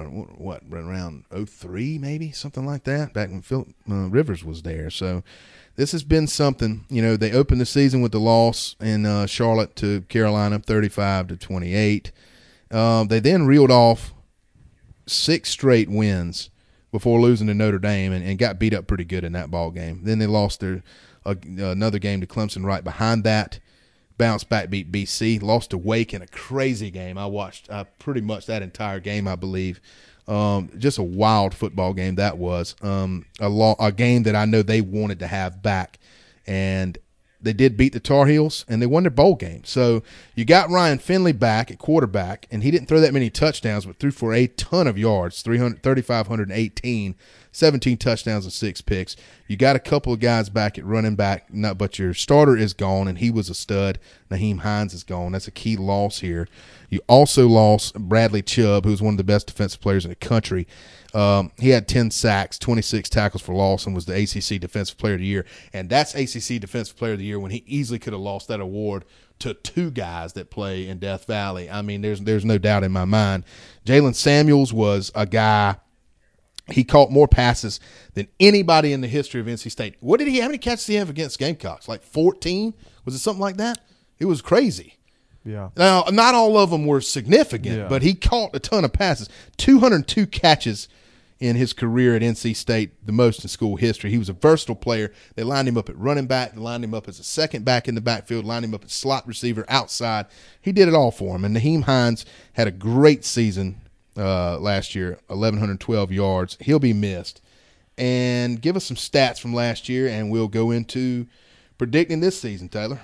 what around oh three maybe something like that back when Phil uh, Rivers was there. So. this has been something. You know, they opened the season with the loss in uh, Charlotte to Carolina, thirty-five to twenty-eight. Um, they then reeled off six straight wins before losing to Notre Dame and, and got beat up pretty good in that ball game. Then they lost their uh, another game to Clemson right behind that. Bounced back, beat B C, lost to Wake in a crazy game. I watched uh, pretty much that entire game, I believe. Um, just a wild football game that was. Um, a, lo- a game that I know they wanted to have back. And they did beat the Tar Heels, and they won their bowl game. So you got Ryan Finley back at quarterback, and he didn't throw that many touchdowns, but threw for a ton of yards, three thousand five hundred eighteen, seventeen touchdowns and six picks. You got a couple of guys back at running back, not, but your starter is gone, and he was a stud. Nyheim Hines is gone. That's a key loss here. You also lost Bradley Chubb, who's one of the best defensive players in the country. Um, he had ten sacks, twenty-six tackles for loss, and was the A C C Defensive Player of the Year. And that's A C C Defensive Player of the Year when he easily could have lost that award to two guys that play in Death Valley. I mean, there's there's no doubt in my mind. Jalen Samuels was a guy. He caught more passes than anybody in the history of N C State. What did he? How many catches did he have against Gamecocks? Like fourteen? Was it something like that? It was crazy. Yeah. Now, not all of them were significant, Yeah. but he caught a ton of passes. two hundred two catches in his career at N C State, the most in school history. He was a versatile player. They lined him up at running back. They lined him up as a second back in the backfield, lined him up as slot receiver outside. He did it all for him. And Nyheim Hines had a great season uh, last year, eleven twelve yards. He'll be missed. And give us some stats from last year, and we'll go into predicting this season, Taylor.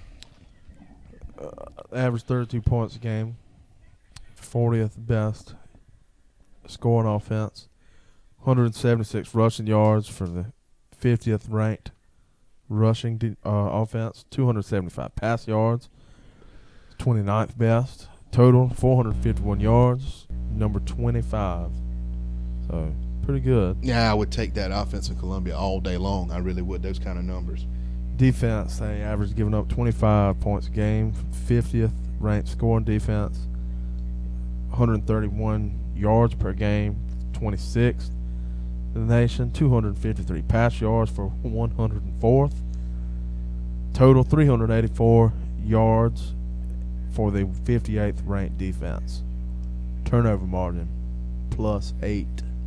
Uh, averaged thirty-two points a game, fortieth best scoring offense, one hundred seventy-six rushing yards for the fiftieth ranked rushing de- uh, offense, two hundred seventy-five pass yards, twenty-ninth best, total four hundred fifty-one yards, number twenty-five. So pretty good. Yeah, I would take that offense in Columbia all day long. I really would, those kind of numbers. Defense, they averaged giving up twenty-five points a game, fiftieth ranked scoring defense, one hundred thirty-one yards per game, twenty-sixth in the nation, two hundred fifty-three pass yards for one hundred fourth, total three hundred eighty-four yards for the fifty-eighth ranked defense. Turnover margin, plus eight.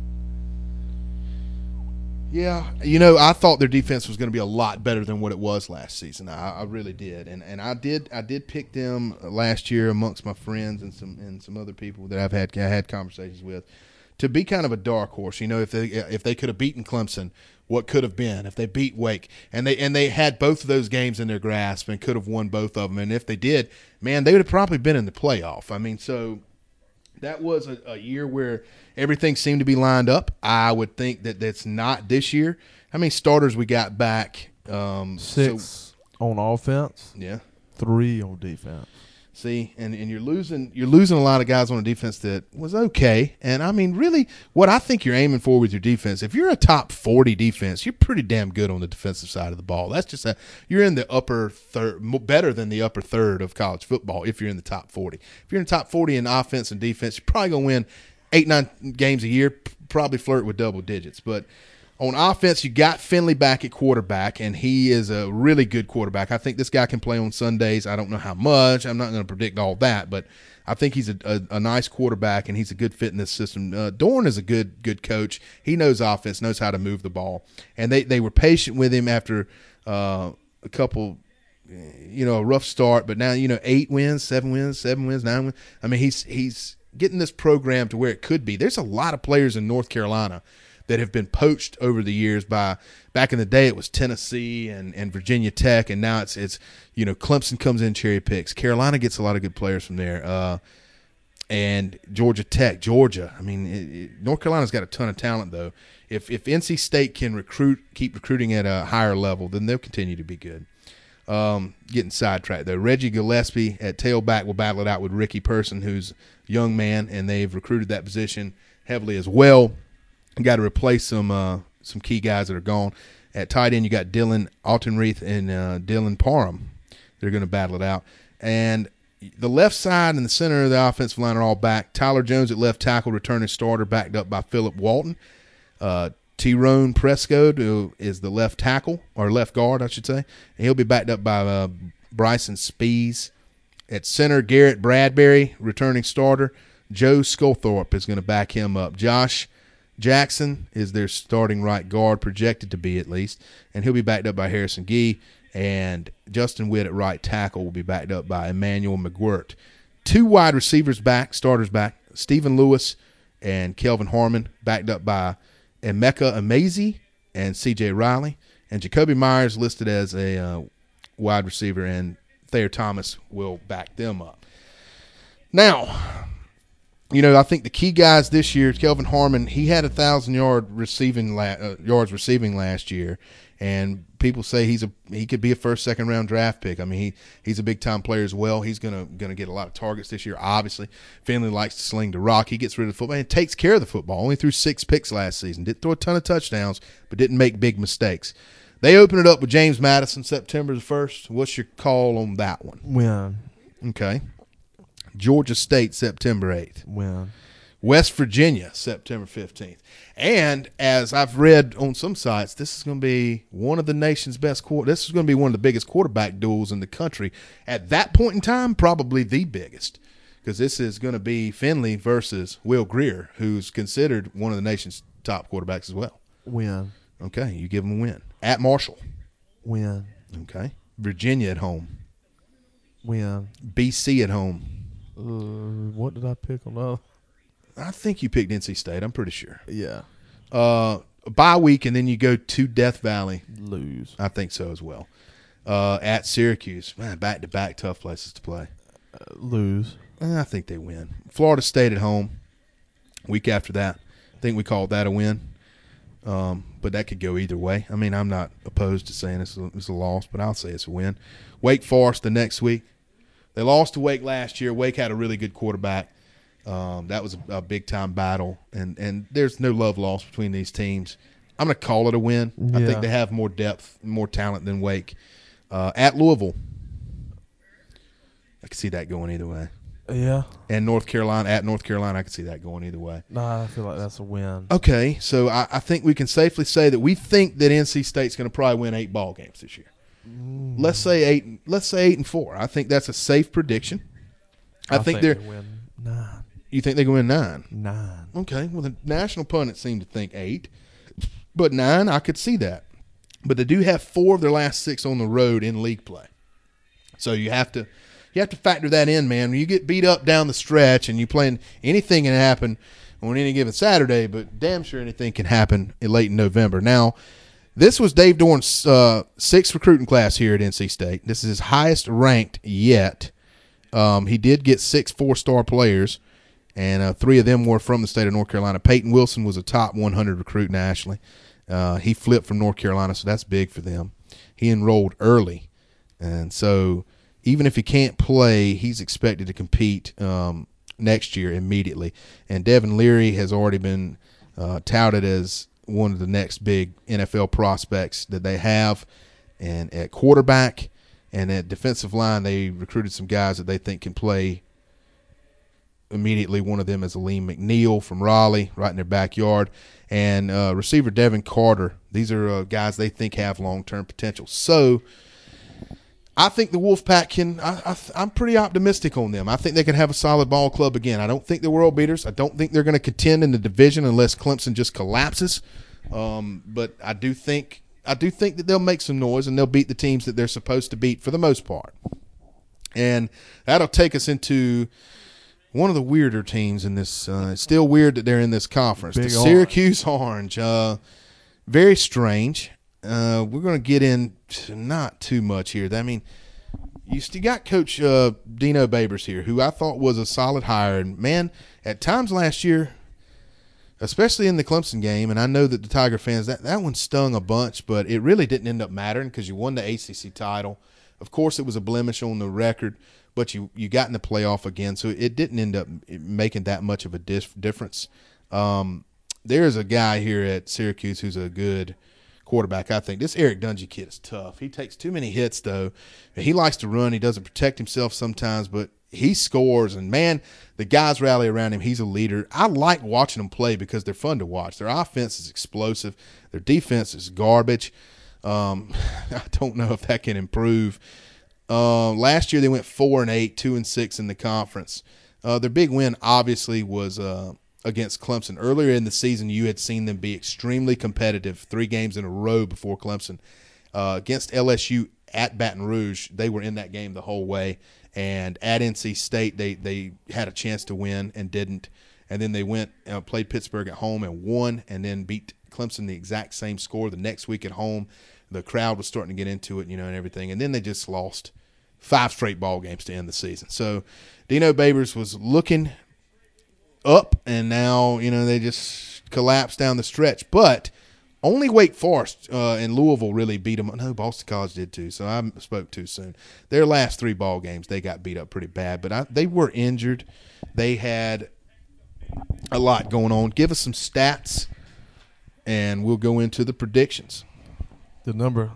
Yeah, you know, I thought their defense was going to be a lot better than what it was last season. I, I really did, and and I did I did pick them last year amongst my friends and some and some other people that I've had I had conversations with to be kind of a dark horse. You know, if they if they could have beaten Clemson, what could have been? If they beat Wake, and they and they had both of those games in their grasp and could have won both of them, and if they did, man, they would have probably been in the playoff. I mean, so. That was a, a year where everything seemed to be lined up. I would think that that's not this year. How many starters we got back? Um, Six so, on offense, yeah. three on defense. See, and, and you're losing you're losing a lot of guys on a defense that was okay. And, I mean, really what I think you're aiming for with your defense, if you're a top forty defense, you're pretty damn good on the defensive side of the ball. That's just a – you're in the upper third – better than the upper third of college football if you're in the top forty. If you're in the top forty in offense and defense, you're probably going to win eight, nine games a year, probably flirt with double digits. But – on offense, you got Finley back at quarterback, and he is a really good quarterback. I think this guy can play on Sundays. I don't know how much. I'm not going to predict all that, but I think he's a, a, a nice quarterback, and he's a good fit in this system. Uh, Dorn is a good good coach. He knows offense, knows how to move the ball. And they, they were patient with him after uh, a couple, you know, a rough start. But now, you know, eight wins, seven wins, seven wins, nine wins. I mean, he's he's getting this program to where it could be. There's a lot of players in North Carolina that have been poached over the years by back in the day it was Tennessee and, and Virginia Tech, and now it's it's you know Clemson comes in cherry picks. Carolina gets a lot of good players from there, uh, and Georgia Tech, Georgia. I mean, it, it, North Carolina's got a ton of talent though. If if N C State can recruit, keep recruiting at a higher level, then they'll continue to be good. Um, getting sidetracked though. Reggie Gillespie at tailback will battle it out with Ricky Person, who's a young man, and they've recruited that position heavily as well. Got to replace some uh, some key guys that are gone. At tight end, you got Dylan Altenreith and uh, Dylan Parham. They're going to battle it out. And the left side and the center of the offensive line are all back. Tyler Jones at left tackle, returning starter, backed up by Philip Walton. Uh, Tyrone Prescott, who is the left tackle, or left guard, I should say. And he'll be backed up by uh, Bryson Spees. At center, Garrett Bradbury, returning starter. Joe Sculthorpe is going to back him up. Josh Jackson is their starting right guard, projected to be at least, and he'll be backed up by Harrison Gee. And Justin Witt at right tackle will be backed up by Emmanuel McGuirt. Two wide receivers back, starters back, Stephen Lewis and Kelvin Harmon, backed up by Emeka Amazi and C J Riley. And Jacoby Myers listed as a uh, wide receiver, and Thayer Thomas will back them up. Now, you know, I think the key guys this year, Kelvin Harmon, he had a thousand yard receiving la- uh, yards receiving last year, and people say he's a he could be a first, second round draft pick. I mean, he he's a big time player as well. He's gonna gonna get a lot of targets this year. Obviously, Finley likes to sling the rock. He gets rid of the football and takes care of the football. Only threw six picks last season. Didn't throw a ton of touchdowns, but didn't make big mistakes. They open it up with James Madison September the first. What's your call on that one? Win. Okay. Georgia State September eighth. Win. West Virginia September fifteenth. And as I've read on some sites, this is going to be one of the nation's best quarter. This is going to be one of the biggest quarterback duels in the country. At that point in time, probably the biggest, because this is going to be Finley versus Will Grier, who's considered one of the nation's top quarterbacks as well. Win. Okay, you give them a win. At Marshall. Win. Okay. Virginia at home. Win. B C at home. Uh, what did I pick on that? I think you picked N C State. I'm pretty sure. Yeah. Uh, bye week, and then you go to Death Valley. Lose. I think so as well. Uh, at Syracuse. Man, back-to-back tough places to play. Uh, lose. I think they win. Florida State at home. Week after that. I think we called that a win. Um, but that could go either way. I mean, I'm not opposed to saying it's a, it's a loss, but I'll say it's a win. Wake Forest the next week. They lost to Wake last year. Wake had a really good quarterback. Um, that was a, a big-time battle, and, and there's no love lost between these teams. I'm going to call it a win. Yeah. I think they have more depth, more talent than Wake. Uh, at Louisville, I can see that going either way. Yeah. And North Carolina, at North Carolina, I can see that going either way. Nah, I feel like that's a win. Okay, so I, I think we can safely say that we think that N C State's going to probably win eight ball games this year. Mm. Let's say eight. Let's say eight and four. I think that's a safe prediction. I, I think, think they're. They win nine. You think they can win nine? Nine. Okay. Well, the national pundits seem to think eight, but nine, I could see that. But they do have four of their last six on the road in league play, so you have to you have to factor that in, man. When you get beat up down the stretch and you playing, anything can happen on any given Saturday, but damn sure anything can happen in late in November. Now, this was Dave Dorn's uh, sixth recruiting class here at N C State. This is his highest ranked yet. Um, he did get six four-star players, and uh, three of them were from the state of North Carolina. Peyton Wilson was a top one hundred recruit nationally. Uh, he flipped from North Carolina, so that's big for them. He enrolled early, and so even if he can't play, he's expected to compete um, next year immediately. And Devin Leary has already been uh, touted as one of the next big N F L prospects that they have. And at quarterback and at defensive line, they recruited some guys that they think can play immediately. One of them is Aleem McNeil from Raleigh, right in their backyard. And uh, receiver Devin Carter. These are uh, guys they think have long-term potential. So I think the Wolfpack can I, I, I'm pretty optimistic on them. I think they can have a solid ball club again. I don't think they're world beaters. I don't think they're going to contend in the division unless Clemson just collapses. Um, but I do think I do think that they'll make some noise and they'll beat the teams that they're supposed to beat for the most part. And that'll take us into one of the weirder teams in this. Uh, it's still weird that they're in this conference. Big the Orange. Syracuse Orange. Uh, very strange. Uh, we're going to get into not too much here. I mean, you still got Coach uh, Dino Babers here, who I thought was a solid hire. And, man, at times last year, especially in the Clemson game, and I know that the Tiger fans, that, that one stung a bunch, but it really didn't end up mattering because you won the A C C title. Of course, it was a blemish on the record, but you, you got in the playoff again, so it didn't end up making that much of a dif- difference. Um, there's a guy here at Syracuse who's a good quarterback, I think. This Eric Dungy kid is tough. He takes too many hits, though. He likes to run. He doesn't protect himself sometimes, but he scores, and man, the guys rally around him. He's a leader. I like watching them play because they're fun to watch. Their offense is explosive. Their defense is garbage. Um, I don't know if that can improve. Uh, last year they went four and eight, two and six in the conference. Uh, their big win obviously was uh, against Clemson. Earlier in the season, you had seen them be extremely competitive, three games in a row before Clemson. Uh, against L S U at Baton Rouge, they were in that game the whole way. And at N C State, they they had a chance to win and didn't. And then they went and uh, played Pittsburgh at home and won, and then beat Clemson the exact same score the next week at home. The crowd was starting to get into it, you know, and everything. And then they just lost five straight ball games to end the season. So Dino Babers was looking up, and now, you know, they just collapsed down the stretch. But only Wake Forest uh, and Louisville really beat them. No, Boston College did too, so I spoke too soon. Their last three ball games, they got beat up pretty bad. But I, they were injured. They had a lot going on. Give us some stats, and we'll go into the predictions. The number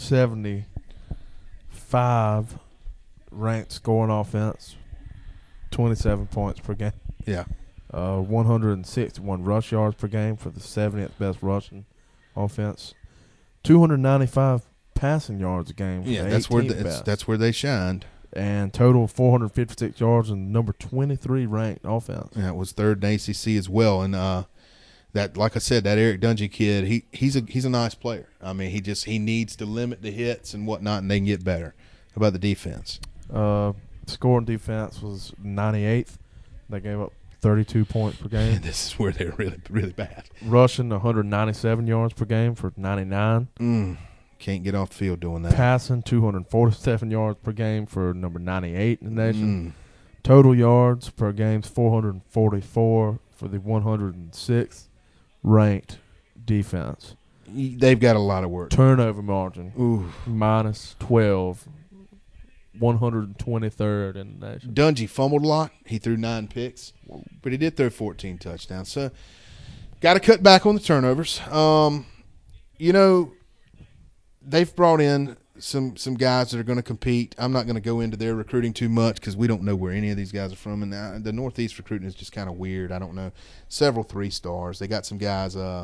seventy-five ranked scoring offense, twenty-seven points per game. Yeah. Uh, one hundred sixty-one rush yards per game for the seventieth best rushing offense. two hundred ninety-five passing yards a game. For Yeah, the that's where the, eighteenth it's, best. that's where they shined. And total four hundred fifty-six yards and number twenty-three ranked offense. Yeah, it was third in A C C as well. And uh, that, like I said, that Eric Dungy kid, he he's a he's a nice player. I mean, he just he needs to limit the hits and whatnot, and they can get better. How about the defense? Uh, scoring defense was ninety-eighth. They gave up thirty-two points per game. This is where they're really really bad. Rushing one hundred ninety-seven yards per game for ninety-nine. Mm, can't get off the field doing that. Passing two hundred forty-seven yards per game for number ninety-eight in the nation. Mm. Total yards per game four hundred forty-four for the one hundred sixth ranked defense. They've got a lot of work. Turnover margin Ooh. minus twelve. one hundred twenty-third in the nation. Dungy fumbled a lot. He threw nine picks, but he did throw fourteen touchdowns. So, got to cut back on the turnovers. Um, you know, they've brought in some some guys that are going to compete. I'm not going to go into their recruiting too much because we don't know where any of these guys are from. And uh, the Northeast recruiting is just kind of weird. I don't know. Several three stars. They got some guys. Uh,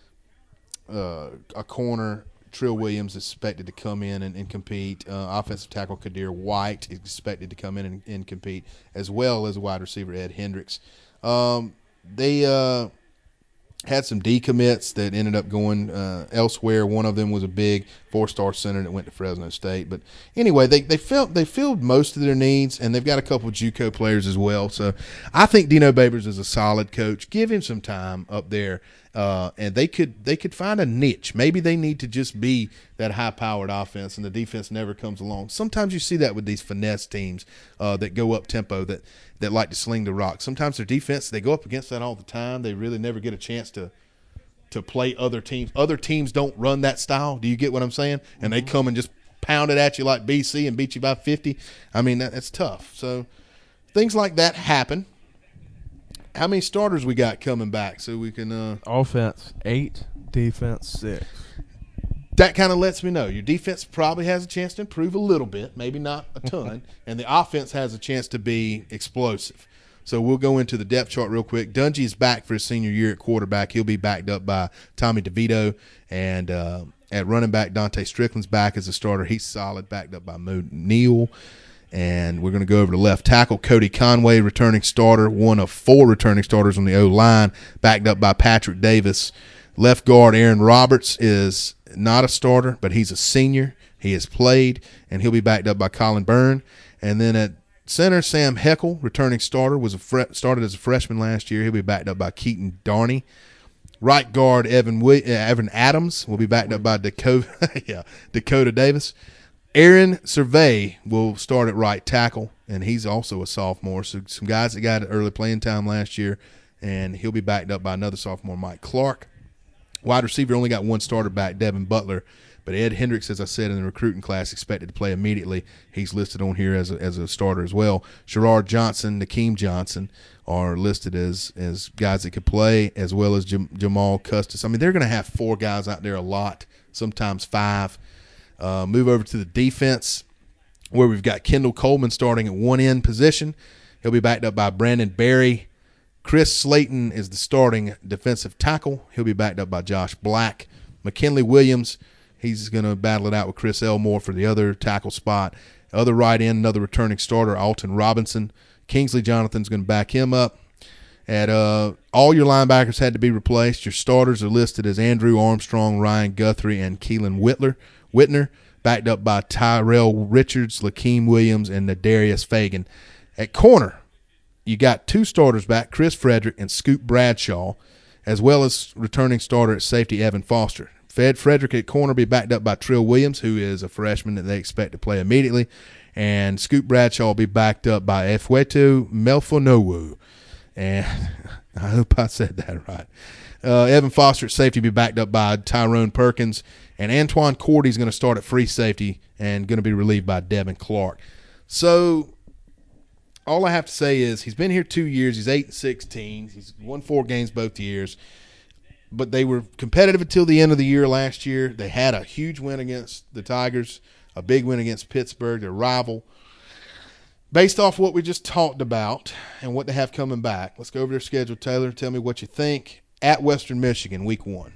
uh, a corner. Trill Williams is expected to come in and, and compete. Uh, offensive tackle Kadir White is expected to come in and, and compete, as well as wide receiver Ed Hendricks. Um, they uh, had some decommits that ended up going uh, elsewhere. One of them was a big four-star center that went to Fresno State. But anyway, they they felt they filled most of their needs, and they've got a couple of JUCO players as well. So I think Dino Babers is a solid coach. Give him some time up there. Uh, and they could they could find a niche. Maybe they need to just be that high-powered offense, and the defense never comes along. Sometimes you see that with these finesse teams uh, that go up tempo, that that like to sling the rock. Sometimes their defense, they go up against that all the time. They really never get a chance to to play other teams. Other teams don't run that style. Do you get what I'm saying? And they come and just pound it at you like B C and beat you by fifty. I mean, that, that's tough. So things like that happen. How many starters we got coming back so we can uh, – Offense, eight. Defense, six. That kind of lets me know your defense probably has a chance to improve a little bit, maybe not a ton, and the offense has a chance to be explosive. So we'll go into the depth chart real quick. Dungy is back for his senior year at quarterback. He'll be backed up by Tommy DeVito. And uh, at running back, Dante Strickland's back as a starter. He's solid, backed up by Mo Neal. And we're going to go over to left tackle. Cody Conway, returning starter, one of four returning starters on the O-line, backed up by Patrick Davis. Left guard Aaron Roberts is not a starter, but he's a senior. He has played, and he'll be backed up by Colin Byrne. And then at center, Sam Heckel, returning starter, was a fre- started as a freshman last year. He'll be backed up by Keaton Darney. Right guard Evan Wi- uh, Evan Adams will be backed up by Dakota, yeah, Dakota Davis. Aaron Survey will start at right tackle, and he's also a sophomore. So some guys that got early playing time last year, and he'll be backed up by another sophomore, Mike Clark. Wide receiver only got one starter back, Devin Butler. But Ed Hendricks, as I said, in the recruiting class, expected to play immediately. He's listed on here as a, as a starter as well. Sherrard Johnson, Nakeem Johnson are listed as as guys that could play, as well as Jam- Jamal Custis. I mean, they're going to have four guys out there a lot, sometimes five. Uh, move over to the defense. where we've got Kendall Coleman starting at one end position. He'll be backed up by Brandon Berry. Chris Slayton is the starting defensive tackle. He'll be backed up by Josh Black. McKinley Williams, he's going to battle it out with Chris Elmore for the other tackle spot. Other right end, another returning starter, Alton Robinson. Kingsley Jonathan's going to back him up. At uh, all your linebackers had to be replaced. Your starters are listed as Andrew Armstrong, Ryan Guthrie, and Keelan Whitler, Whitner, backed up by Tyrell Richards, Lakeem Williams, and Nadarius Fagan. At corner, you got two starters back, Chris Frederick and Scoop Bradshaw, as well as returning starter at safety, Evan Foster. Fed Frederick at corner be backed up by Trill Williams, who is a freshman that they expect to play immediately, and Scoop Bradshaw will be backed up by Efwetu Melfonowu. And I hope I said that right. Uh, Evan Foster at safety be backed up by Tyrone Perkins, and Antoine Cordy is going to start at free safety and going to be relieved by Devin Clark. So all I have to say is he's been here two years. He's eight and sixteen. He's won four games both years. But they were competitive until the end of the year last year. They had a huge win against the Tigers, a big win against Pittsburgh, their rival. Based off what we just talked about and what they have coming back, let's go over their schedule. Taylor, tell me what you think. At Western Michigan, week one.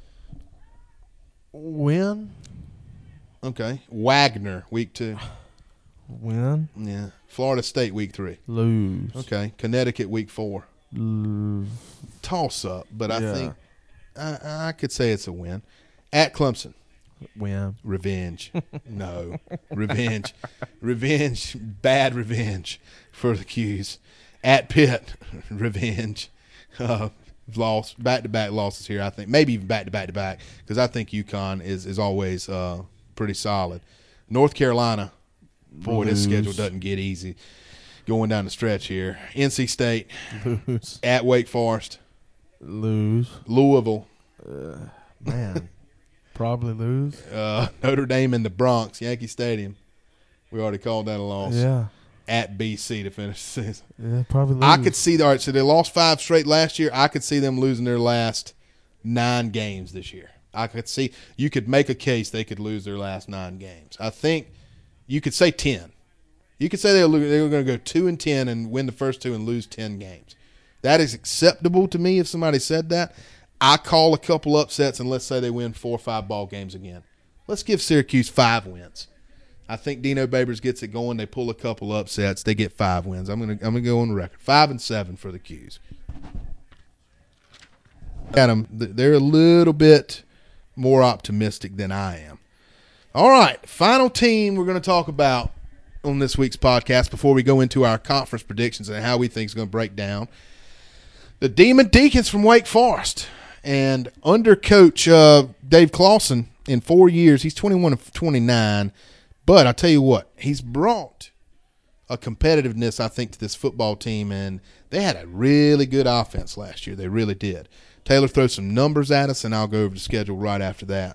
Win. Okay. Wagner, week two. Win. Yeah. Florida State, week three. Lose. Okay. Connecticut, week four. Lose. Toss up, but I Yeah. think I, I could say it's a win. At Clemson. Win. Revenge. No. Revenge. Revenge. Bad revenge for the Qs. At Pitt. Revenge. Uh, loss. Back-to-back losses here, I think. Maybe even back-to-back-to-back because I think UConn is, is always uh, pretty solid. North Carolina. Boy, Lose. this schedule doesn't get easy going down the stretch here. N C State. Lose. At Wake Forest. Lose. Louisville. Uh, man. Probably lose. Uh, Notre Dame in the Bronx, Yankee Stadium. We already called that a loss. Yeah. At B C to finish the season. Yeah, probably lose. I could see – all right, so they lost five straight last year. I could see them losing their last nine games this year. I could see – you could make a case they could lose their last nine games. I think you could say ten. You could say they were, they were going to go two and ten and win the first two and lose ten games. That is acceptable to me if somebody said that. I call a couple upsets, and let's say they win four or five ball games again. Let's give Syracuse five wins. I think Dino Babers gets it going. They pull a couple upsets. They get five wins. I'm gonna I'm gonna go on the record. Five and seven for the Qs. Adam, they're a little bit more optimistic than I am. All right, final team we're going to talk about on this week's podcast before we go into our conference predictions and how we think is going to break down. The Demon Deacons from Wake Forest. And under coach uh, Dave Clawson, in four years, he's twenty-one of twenty-nine. But I tell you what, he's brought a competitiveness, I think, to this football team. And they had a really good offense last year. They really did. Taylor, throw some numbers at us, and I'll go over the schedule right after that.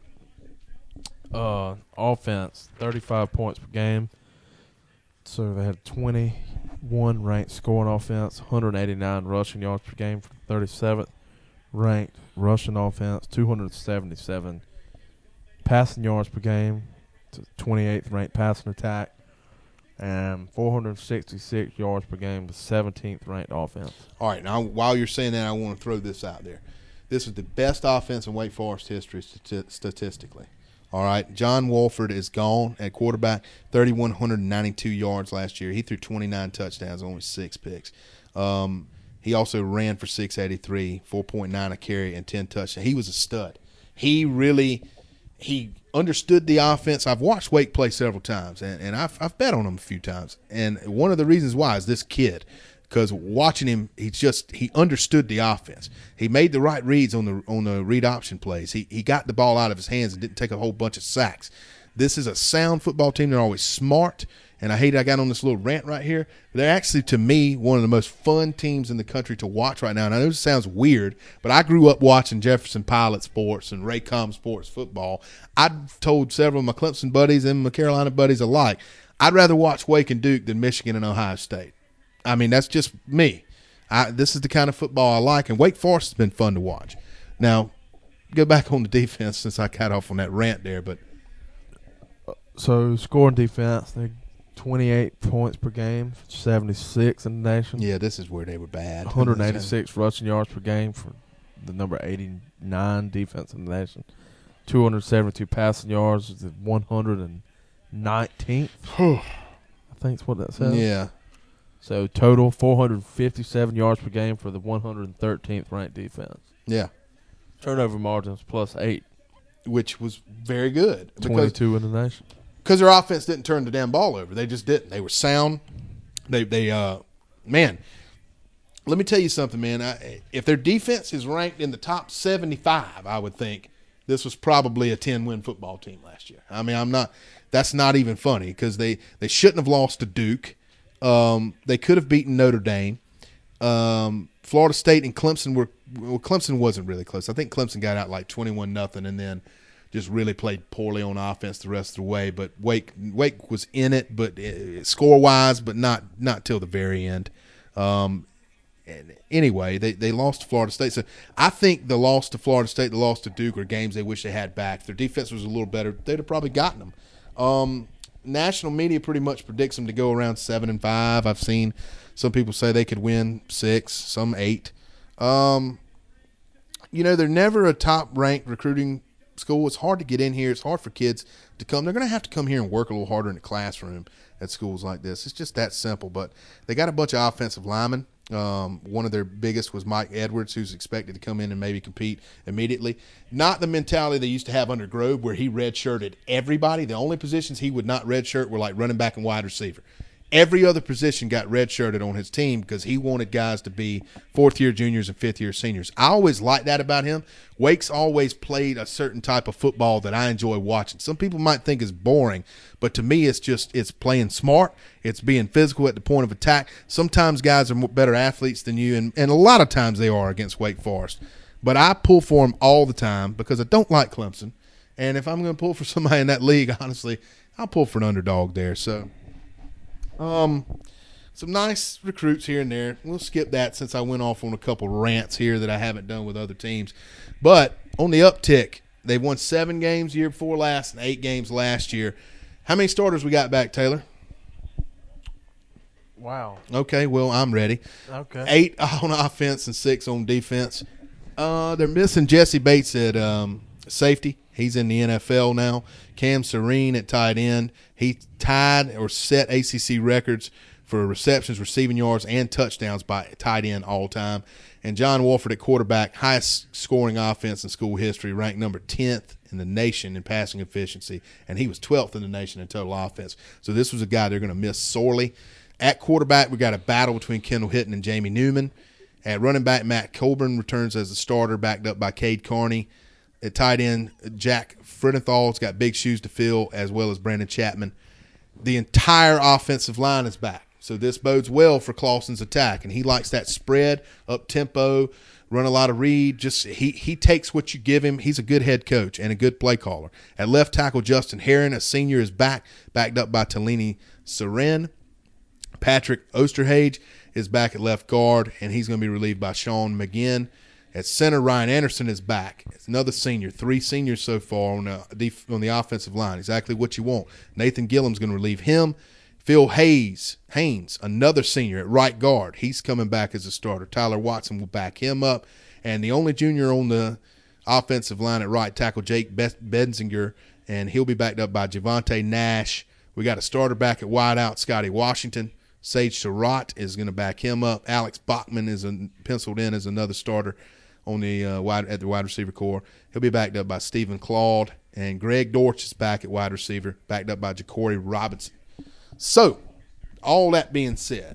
Uh, offense, thirty-five points per game. So they had twenty-one ranked scoring offense, one hundred eighty-nine rushing yards per game for the thirty-seventh ranked rushing offense, two hundred seventy-seven passing yards per game, to twenty-eighth ranked passing attack, and four hundred sixty-six yards per game, the seventeenth ranked offense. All right, now while you're saying that, I want to throw this out there. This is the best offense in Wake Forest history stati- statistically. All right, John Wolford is gone at quarterback, three thousand one hundred ninety-two yards last year. He threw twenty-nine touchdowns, only six picks. Um, he also ran for six eighty-three, four point nine a carry, and ten touchdowns. He was a stud. He really he understood the offense. I've watched Wake play several times, and, and I've, I've bet on him a few times. And one of the reasons why is this kid. Because watching him, he just he understood the offense. He made the right reads on the on the read option plays. He he got the ball out of his hands and didn't take a whole bunch of sacks. This is a sound football team. They're always smart. And I hate I got on this little rant right here. But they're actually, to me, one of the most fun teams in the country to watch right now. And I know this sounds weird, but I grew up watching Jefferson Pilot Sports and Raycom Sports football. I've told several of my Clemson buddies and my Carolina buddies alike, I'd rather watch Wake and Duke than Michigan and Ohio State. I mean, that's just me. I, this is the kind of football I like, and Wake Forest has been fun to watch. Now, go back on the defense since I got off on that rant there. But So scoring defense, they twenty-eight points per game, seventy-six in the nation. Yeah, this is where they were bad. one hundred eighty-six rushing yards per game for the number eighty-nine defense in the nation. two hundred seventy-two passing yards is the one hundred nineteenth. I think that's what that says. Yeah. So total four hundred fifty-seven yards per game for the one hundred thirteenth ranked defense. Yeah. Turnover margins plus eight. Which was very good. twenty-two in the nation. Because their offense didn't turn the damn ball over. They just didn't. They were sound. They, they, uh, man, let me tell you something, man. I, if their defense is ranked in the top seventy-five, I would think this was probably a ten-win football team last year. I mean, I'm not – that's not even funny because they, they shouldn't have lost to Duke. Um, they could have beaten Notre Dame. Um, Florida State and Clemson were – well, Clemson wasn't really close. I think Clemson got out like twenty-one nothing and then just really played poorly on offense the rest of the way. But Wake Wake was in it, but uh, score-wise, but not not till the very end. Um Anyway, they, they lost to Florida State. So I think the loss to Florida State, the loss to Duke are games they wish they had back. If their defense was a little better, they'd have probably gotten them. Um, national media pretty much predicts them to go around seven and five. I've seen some people say they could win six, some eight. Um, you know, they're never a top-ranked recruiting school. It's hard to get in here. It's hard for kids to come. They're going to have to come here and work a little harder in the classroom at schools like this. It's just that simple. But they got a bunch of offensive linemen. Um, one of their biggest was Mike Edwards, who's expected to come in and maybe compete immediately. Not the mentality they used to have under Grove where he redshirted everybody. The only positions he would not redshirt were like running back and wide receiver. Every other position got redshirted on his team because he wanted guys to be fourth-year juniors and fifth-year seniors. I always liked that about him. Wake's always played a certain type of football that I enjoy watching. Some people might think it's boring, but to me it's just it's playing smart. It's being physical at the point of attack. Sometimes guys are better athletes than you, and, and a lot of times they are against Wake Forest. But I pull for them all the time because I don't like Clemson. And if I'm going to pull for somebody in that league, honestly, I'll pull for an underdog there. So – Um, some nice recruits here and there. We'll skip that since I went off on a couple rants here that I haven't done with other teams. But on the uptick, they won seven games the year before last and eight games last year. How many starters we got back, Taylor? Wow. Okay, well, I'm ready. Okay. Eight on offense and six on defense. Uh, they're missing Jesse Bates at um, safety. He's in the N F L now. Cam Serene at tight end. He tied or set A C C records for receptions, receiving yards, and touchdowns by tight end all time. And John Wolford at quarterback, highest scoring offense in school history, ranked number tenth in the nation in passing efficiency, and he was twelfth in the nation in total offense. So this was a guy they're going to miss sorely. At quarterback, we got a battle between Kendall Hinton and Jamie Newman. At running back, Matt Colburn returns as a starter, backed up by Cade Carney. At tight end, Jack Fritenthal's got big shoes to fill, as well as Brandon Chapman. The entire offensive line is back. So this bodes well for Clawson's attack, and he likes that spread, up-tempo, run a lot of read. Just he he takes what you give him. He's a good head coach and a good play caller. At left tackle, Justin Herron, a senior, is back, backed up by Talini Seren. Patrick Osterhage is back at left guard, and he's going to be relieved by Sean McGinn. At center, Ryan Anderson is back. It's another senior. Three seniors so far on the, on the offensive line. Exactly what you want. Nathan Gillum's going to relieve him. Phil Hayes, Haynes, another senior at right guard. He's coming back as a starter. Tyler Watson will back him up. And the only junior on the offensive line at right tackle, Jake Benzinger, and he'll be backed up by Javonte Nash. We got a starter back at wide out, Scotty Washington. Sage Surratt is going to back him up. Alex Bachman is a, penciled in as another starter on the uh, wide at the wide receiver core. He'll be backed up by Stephen Claude, and Greg Dortch is back at wide receiver, backed up by Jacory Robinson. So, all that being said,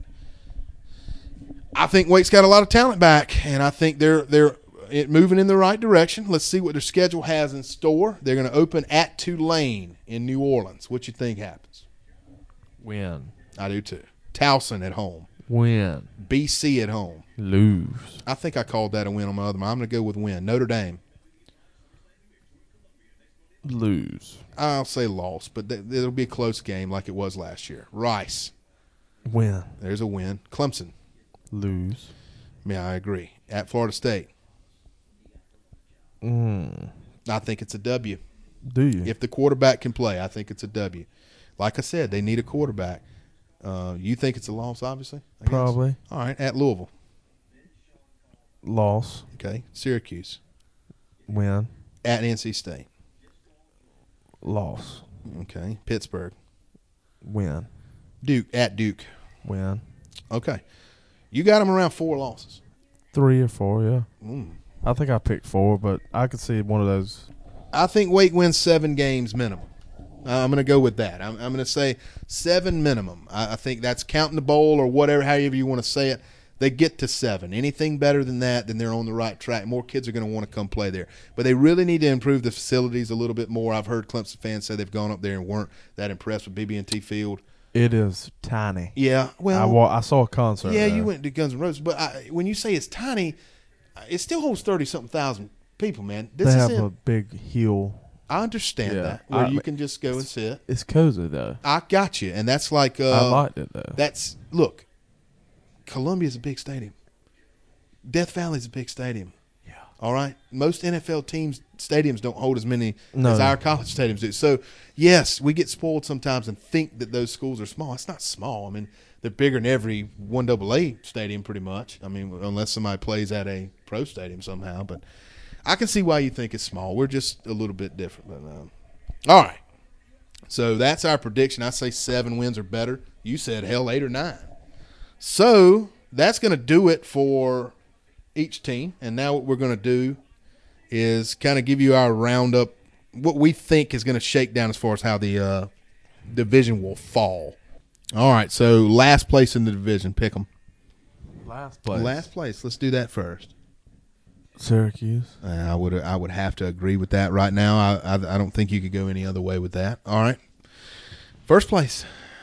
I think Wake's got a lot of talent back, and I think they're they're moving in the right direction. Let's see what their schedule has in store. They're going to open at Tulane in New Orleans. What you think happens? Win. I do too. Towson at home. Win. B C at home. Lose. I think I called that a win on my other one. I'm going to go with win. Notre Dame. Lose. I'll say loss, but th- it'll be a close game like it was last year. Rice. Win. There's a win. Clemson. Lose. Yeah, I agree. At Florida State. Mm. I think it's a W. Do you? If the quarterback can play, I think it's a W. Like I said, they need a quarterback. Uh, you think it's a loss, obviously? I guess? Probably. All right, at Louisville. Loss. Okay, Syracuse. Win. At N C State. Loss. Okay, Pittsburgh. Win. Duke. At Duke. Win. Okay. You got them around four losses. Three or four, yeah. Mm. I think I picked four, but I could see one of those. I think Wake wins seven games minimum. Uh, I'm going to go with that. I'm, I'm going to say seven minimum. I, I think that's counting the bowl or whatever, however you want to say it. They get to seven. Anything better than that, then they're on the right track. More kids are going to want to come play there. But they really need to improve the facilities a little bit more. I've heard Clemson fans say they've gone up there and weren't that impressed with B B and T Field. It is tiny. Yeah, well, I, wa- I saw a concert. yeah, there. you went to Guns N' Roses, but I, when you say it's tiny, it still holds thirty something thousand people, man. This They is have in, a big hill. I understand Yeah. that where I- you can just go and sit. It's cozy though. I got you, and that's like uh, I liked it though. That's look, Columbia's a big stadium. Death Valley's a big stadium. Yeah. All right. Most N F L teams stadiums don't hold as many No. as our college stadiums do. So yes, we get spoiled sometimes and think that those schools are small. It's not small. I mean, they're bigger than every one double A stadium, pretty much. I mean, unless somebody plays at a pro stadium somehow. But I can see why you think it's small. We're just a little bit different. But um, all right. So that's our prediction. I say seven wins or better. You said hell eight or nine. So that's going to do it for each team. And now what we're going to do is kind of give you our roundup, what we think is going to shake down as far as how the uh, division will fall. All right, so last place in the division, pick them. Last place. Last place. Let's do that first. Syracuse. Uh, I would I would have to agree with that right now. I, I I don't think you could go any other way with that. All right. First place.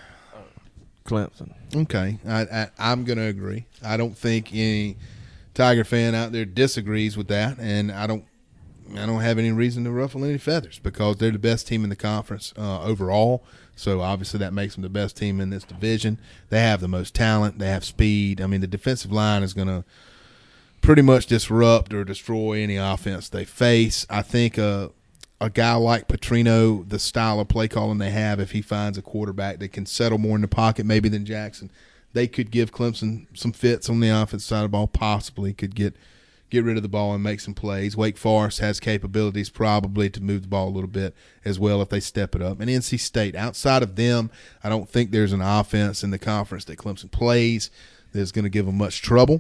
Clemson. Okay, I, I I'm going to agree. I don't think any Tiger fan out there disagrees with that, and I don't I don't have any reason to ruffle any feathers because they're the best team in the conference uh, overall. So obviously that makes them the best team in this division. They have the most talent. They have speed. I mean, the defensive line is going to pretty much disrupt or destroy any offense they face. I think uh, a guy like Petrino, the style of play calling they have, if he finds a quarterback that can settle more in the pocket maybe than Jackson, they could give Clemson some fits on the offensive side of the ball, possibly could get get rid of the ball and make some plays. Wake Forest has capabilities probably to move the ball a little bit as well if they step it up. And N C State, outside of them, I don't think there's an offense in the conference that Clemson plays that's going to give them much trouble.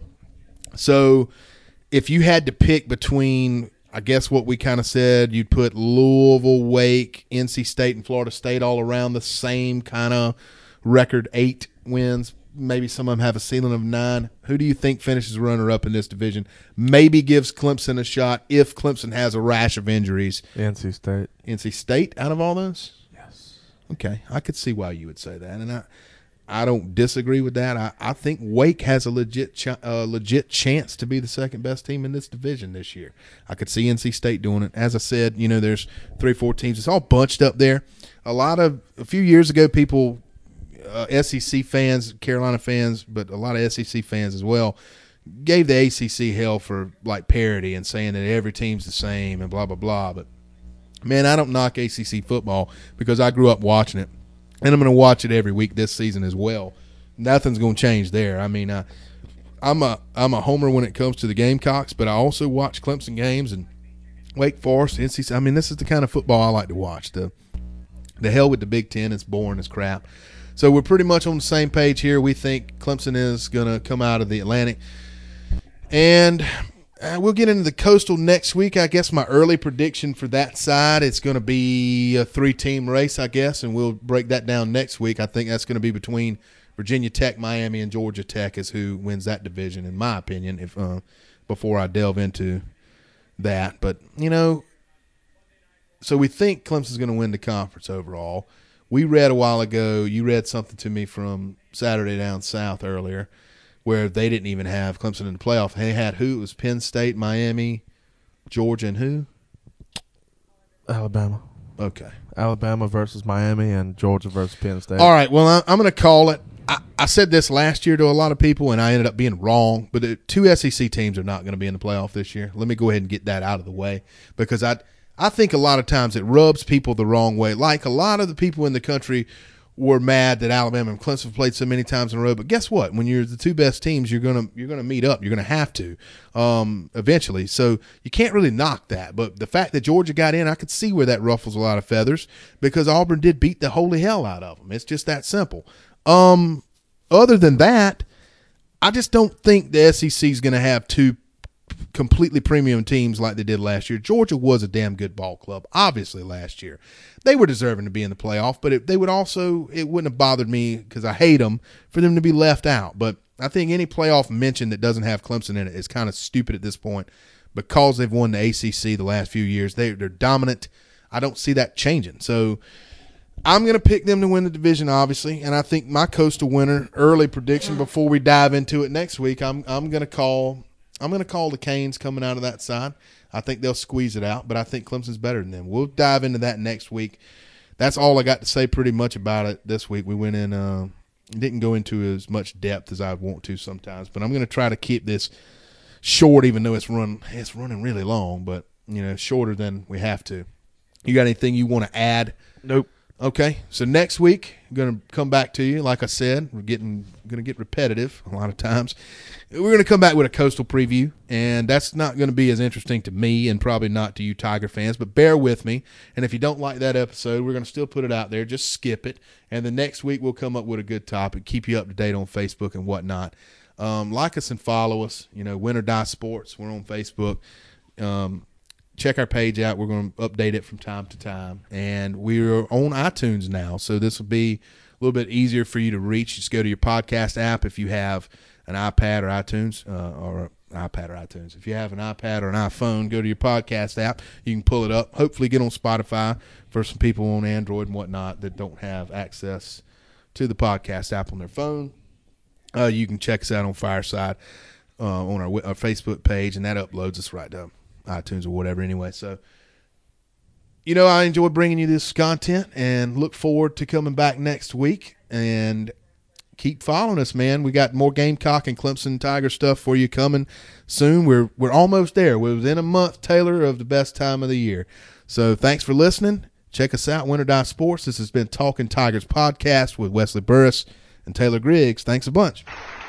So if you had to pick between, I guess what we kind of said, you'd put Louisville, Wake, N C State, and Florida State all around the same kind of record, eight wins. Maybe some of them have a ceiling of nine. Who do you think finishes runner-up in this division? Maybe gives Clemson a shot if Clemson has a rash of injuries. N C State. N C State out of all those? Yes. Okay, I could see why you would say that, and I, I don't disagree with that. I, I think Wake has a legit, ch- uh, legit chance to be the second best team in this division this year. I could see N C State doing it. As I said, you know, there's three, four teams. It's all bunched up there. A lot of a few years ago, people. Uh, S E C fans, Carolina fans, but a lot of S E C fans as well, gave the A C C hell for like parity and saying that every team's the same and blah, blah, blah. But, man, I don't knock A C C football because I grew up watching it, and I'm going to watch it every week this season as well. Nothing's going to change there. I mean, I, I'm a I'm a homer when it comes to the Gamecocks, but I also watch Clemson games and Wake Forest, N C C. I mean, this is the kind of football I like to watch. The, the hell with the Big Ten. It's boring as crap. So we're pretty much on the same page here. We think Clemson is going to come out of the Atlantic. And uh, we'll get into the Coastal next week. I guess my early prediction for that side, it's going to be a three-team race, I guess, and we'll break that down next week. I think that's going to be between Virginia Tech, Miami, and Georgia Tech is who wins that division, in my opinion, if uh, before I delve into that. But, you know, so we think Clemson's going to win the conference overall. We read a while ago, you read something to me from Saturday Down South earlier where they didn't even have Clemson in the playoff. They had who? It was Penn State, Miami, Georgia, and who? Alabama. Okay. Alabama versus Miami and Georgia versus Penn State. All right, well, I, I'm going to call it. I, I said this last year to a lot of people, and I ended up being wrong, but the two S E C teams are not going to be in the playoff this year. Let me go ahead and get that out of the way because I – I think a lot of times it rubs people the wrong way. Like a lot of the people in the country were mad that Alabama and Clemson have played so many times in a row. But guess what? When you're the two best teams, you're gonna you're gonna meet up. You're gonna have to um, eventually. So you can't really knock that. But the fact that Georgia got in, I could see where that ruffles a lot of feathers because Auburn did beat the holy hell out of them. It's just that simple. Um, other than that, I just don't think the S E C is going to have two completely premium teams like they did last year. Georgia was a damn good ball club, obviously, last year. They were deserving to be in the playoff, but it, they would also, it wouldn't have bothered me because I hate them for them to be left out. But I think any playoff mention that doesn't have Clemson in it is kind of stupid at this point because they've won the A C C the last few years. They, they're dominant. I don't see that changing. So I'm going to pick them to win the division, obviously, and I think my coastal winner early prediction before we dive into it next week, I'm I'm going to call I'm going to call the Canes coming out of that side. I think they'll squeeze it out, but I think Clemson's better than them. We'll dive into that next week. That's all I got to say pretty much about it this week. We went in uh, didn't go into as much depth as I want to sometimes, but I'm going to try to keep this short, even though it's run it's running really long, but you know, shorter than we have to. You got anything you want to add? Nope. Okay, so next week I'm going to come back to you. Like I said, we're getting going to get repetitive a lot of times. We're going to come back with a coastal preview, and that's not going to be as interesting to me and probably not to you Tiger fans, but bear with me. And if you don't like that episode, we're going to still put it out there. Just skip it, and the next week we'll come up with a good topic, keep you up to date on Facebook and whatnot. Um, like us and follow us. You know, Win or Die Sports. We're on Facebook. Um Check our page out. We're going to update it from time to time. And we're on iTunes now, so this will be a little bit easier for you to reach. Just go to your podcast app if you have an iPad or iTunes, uh, or an iPad or iTunes. If you have an iPad or an iPhone, go to your podcast app. You can pull it up. Hopefully get on Spotify for some people on Android and whatnot that don't have access to the podcast app on their phone. Uh, you can check us out on Fireside uh, on our, our Facebook page, and that uploads us right to iTunes or whatever anyway. So, you know, I enjoy bringing you this content and look forward to coming back next week. And keep following us, man. We got more Gamecock and Clemson Tiger stuff for you coming soon. We're we're almost there. We're within a month, Taylor, of the best time of the year. So thanks for listening. Check us out, Win or Die Sports. This has been Talking Tigers Podcast with Wesley Burris and Taylor Griggs. Thanks a bunch.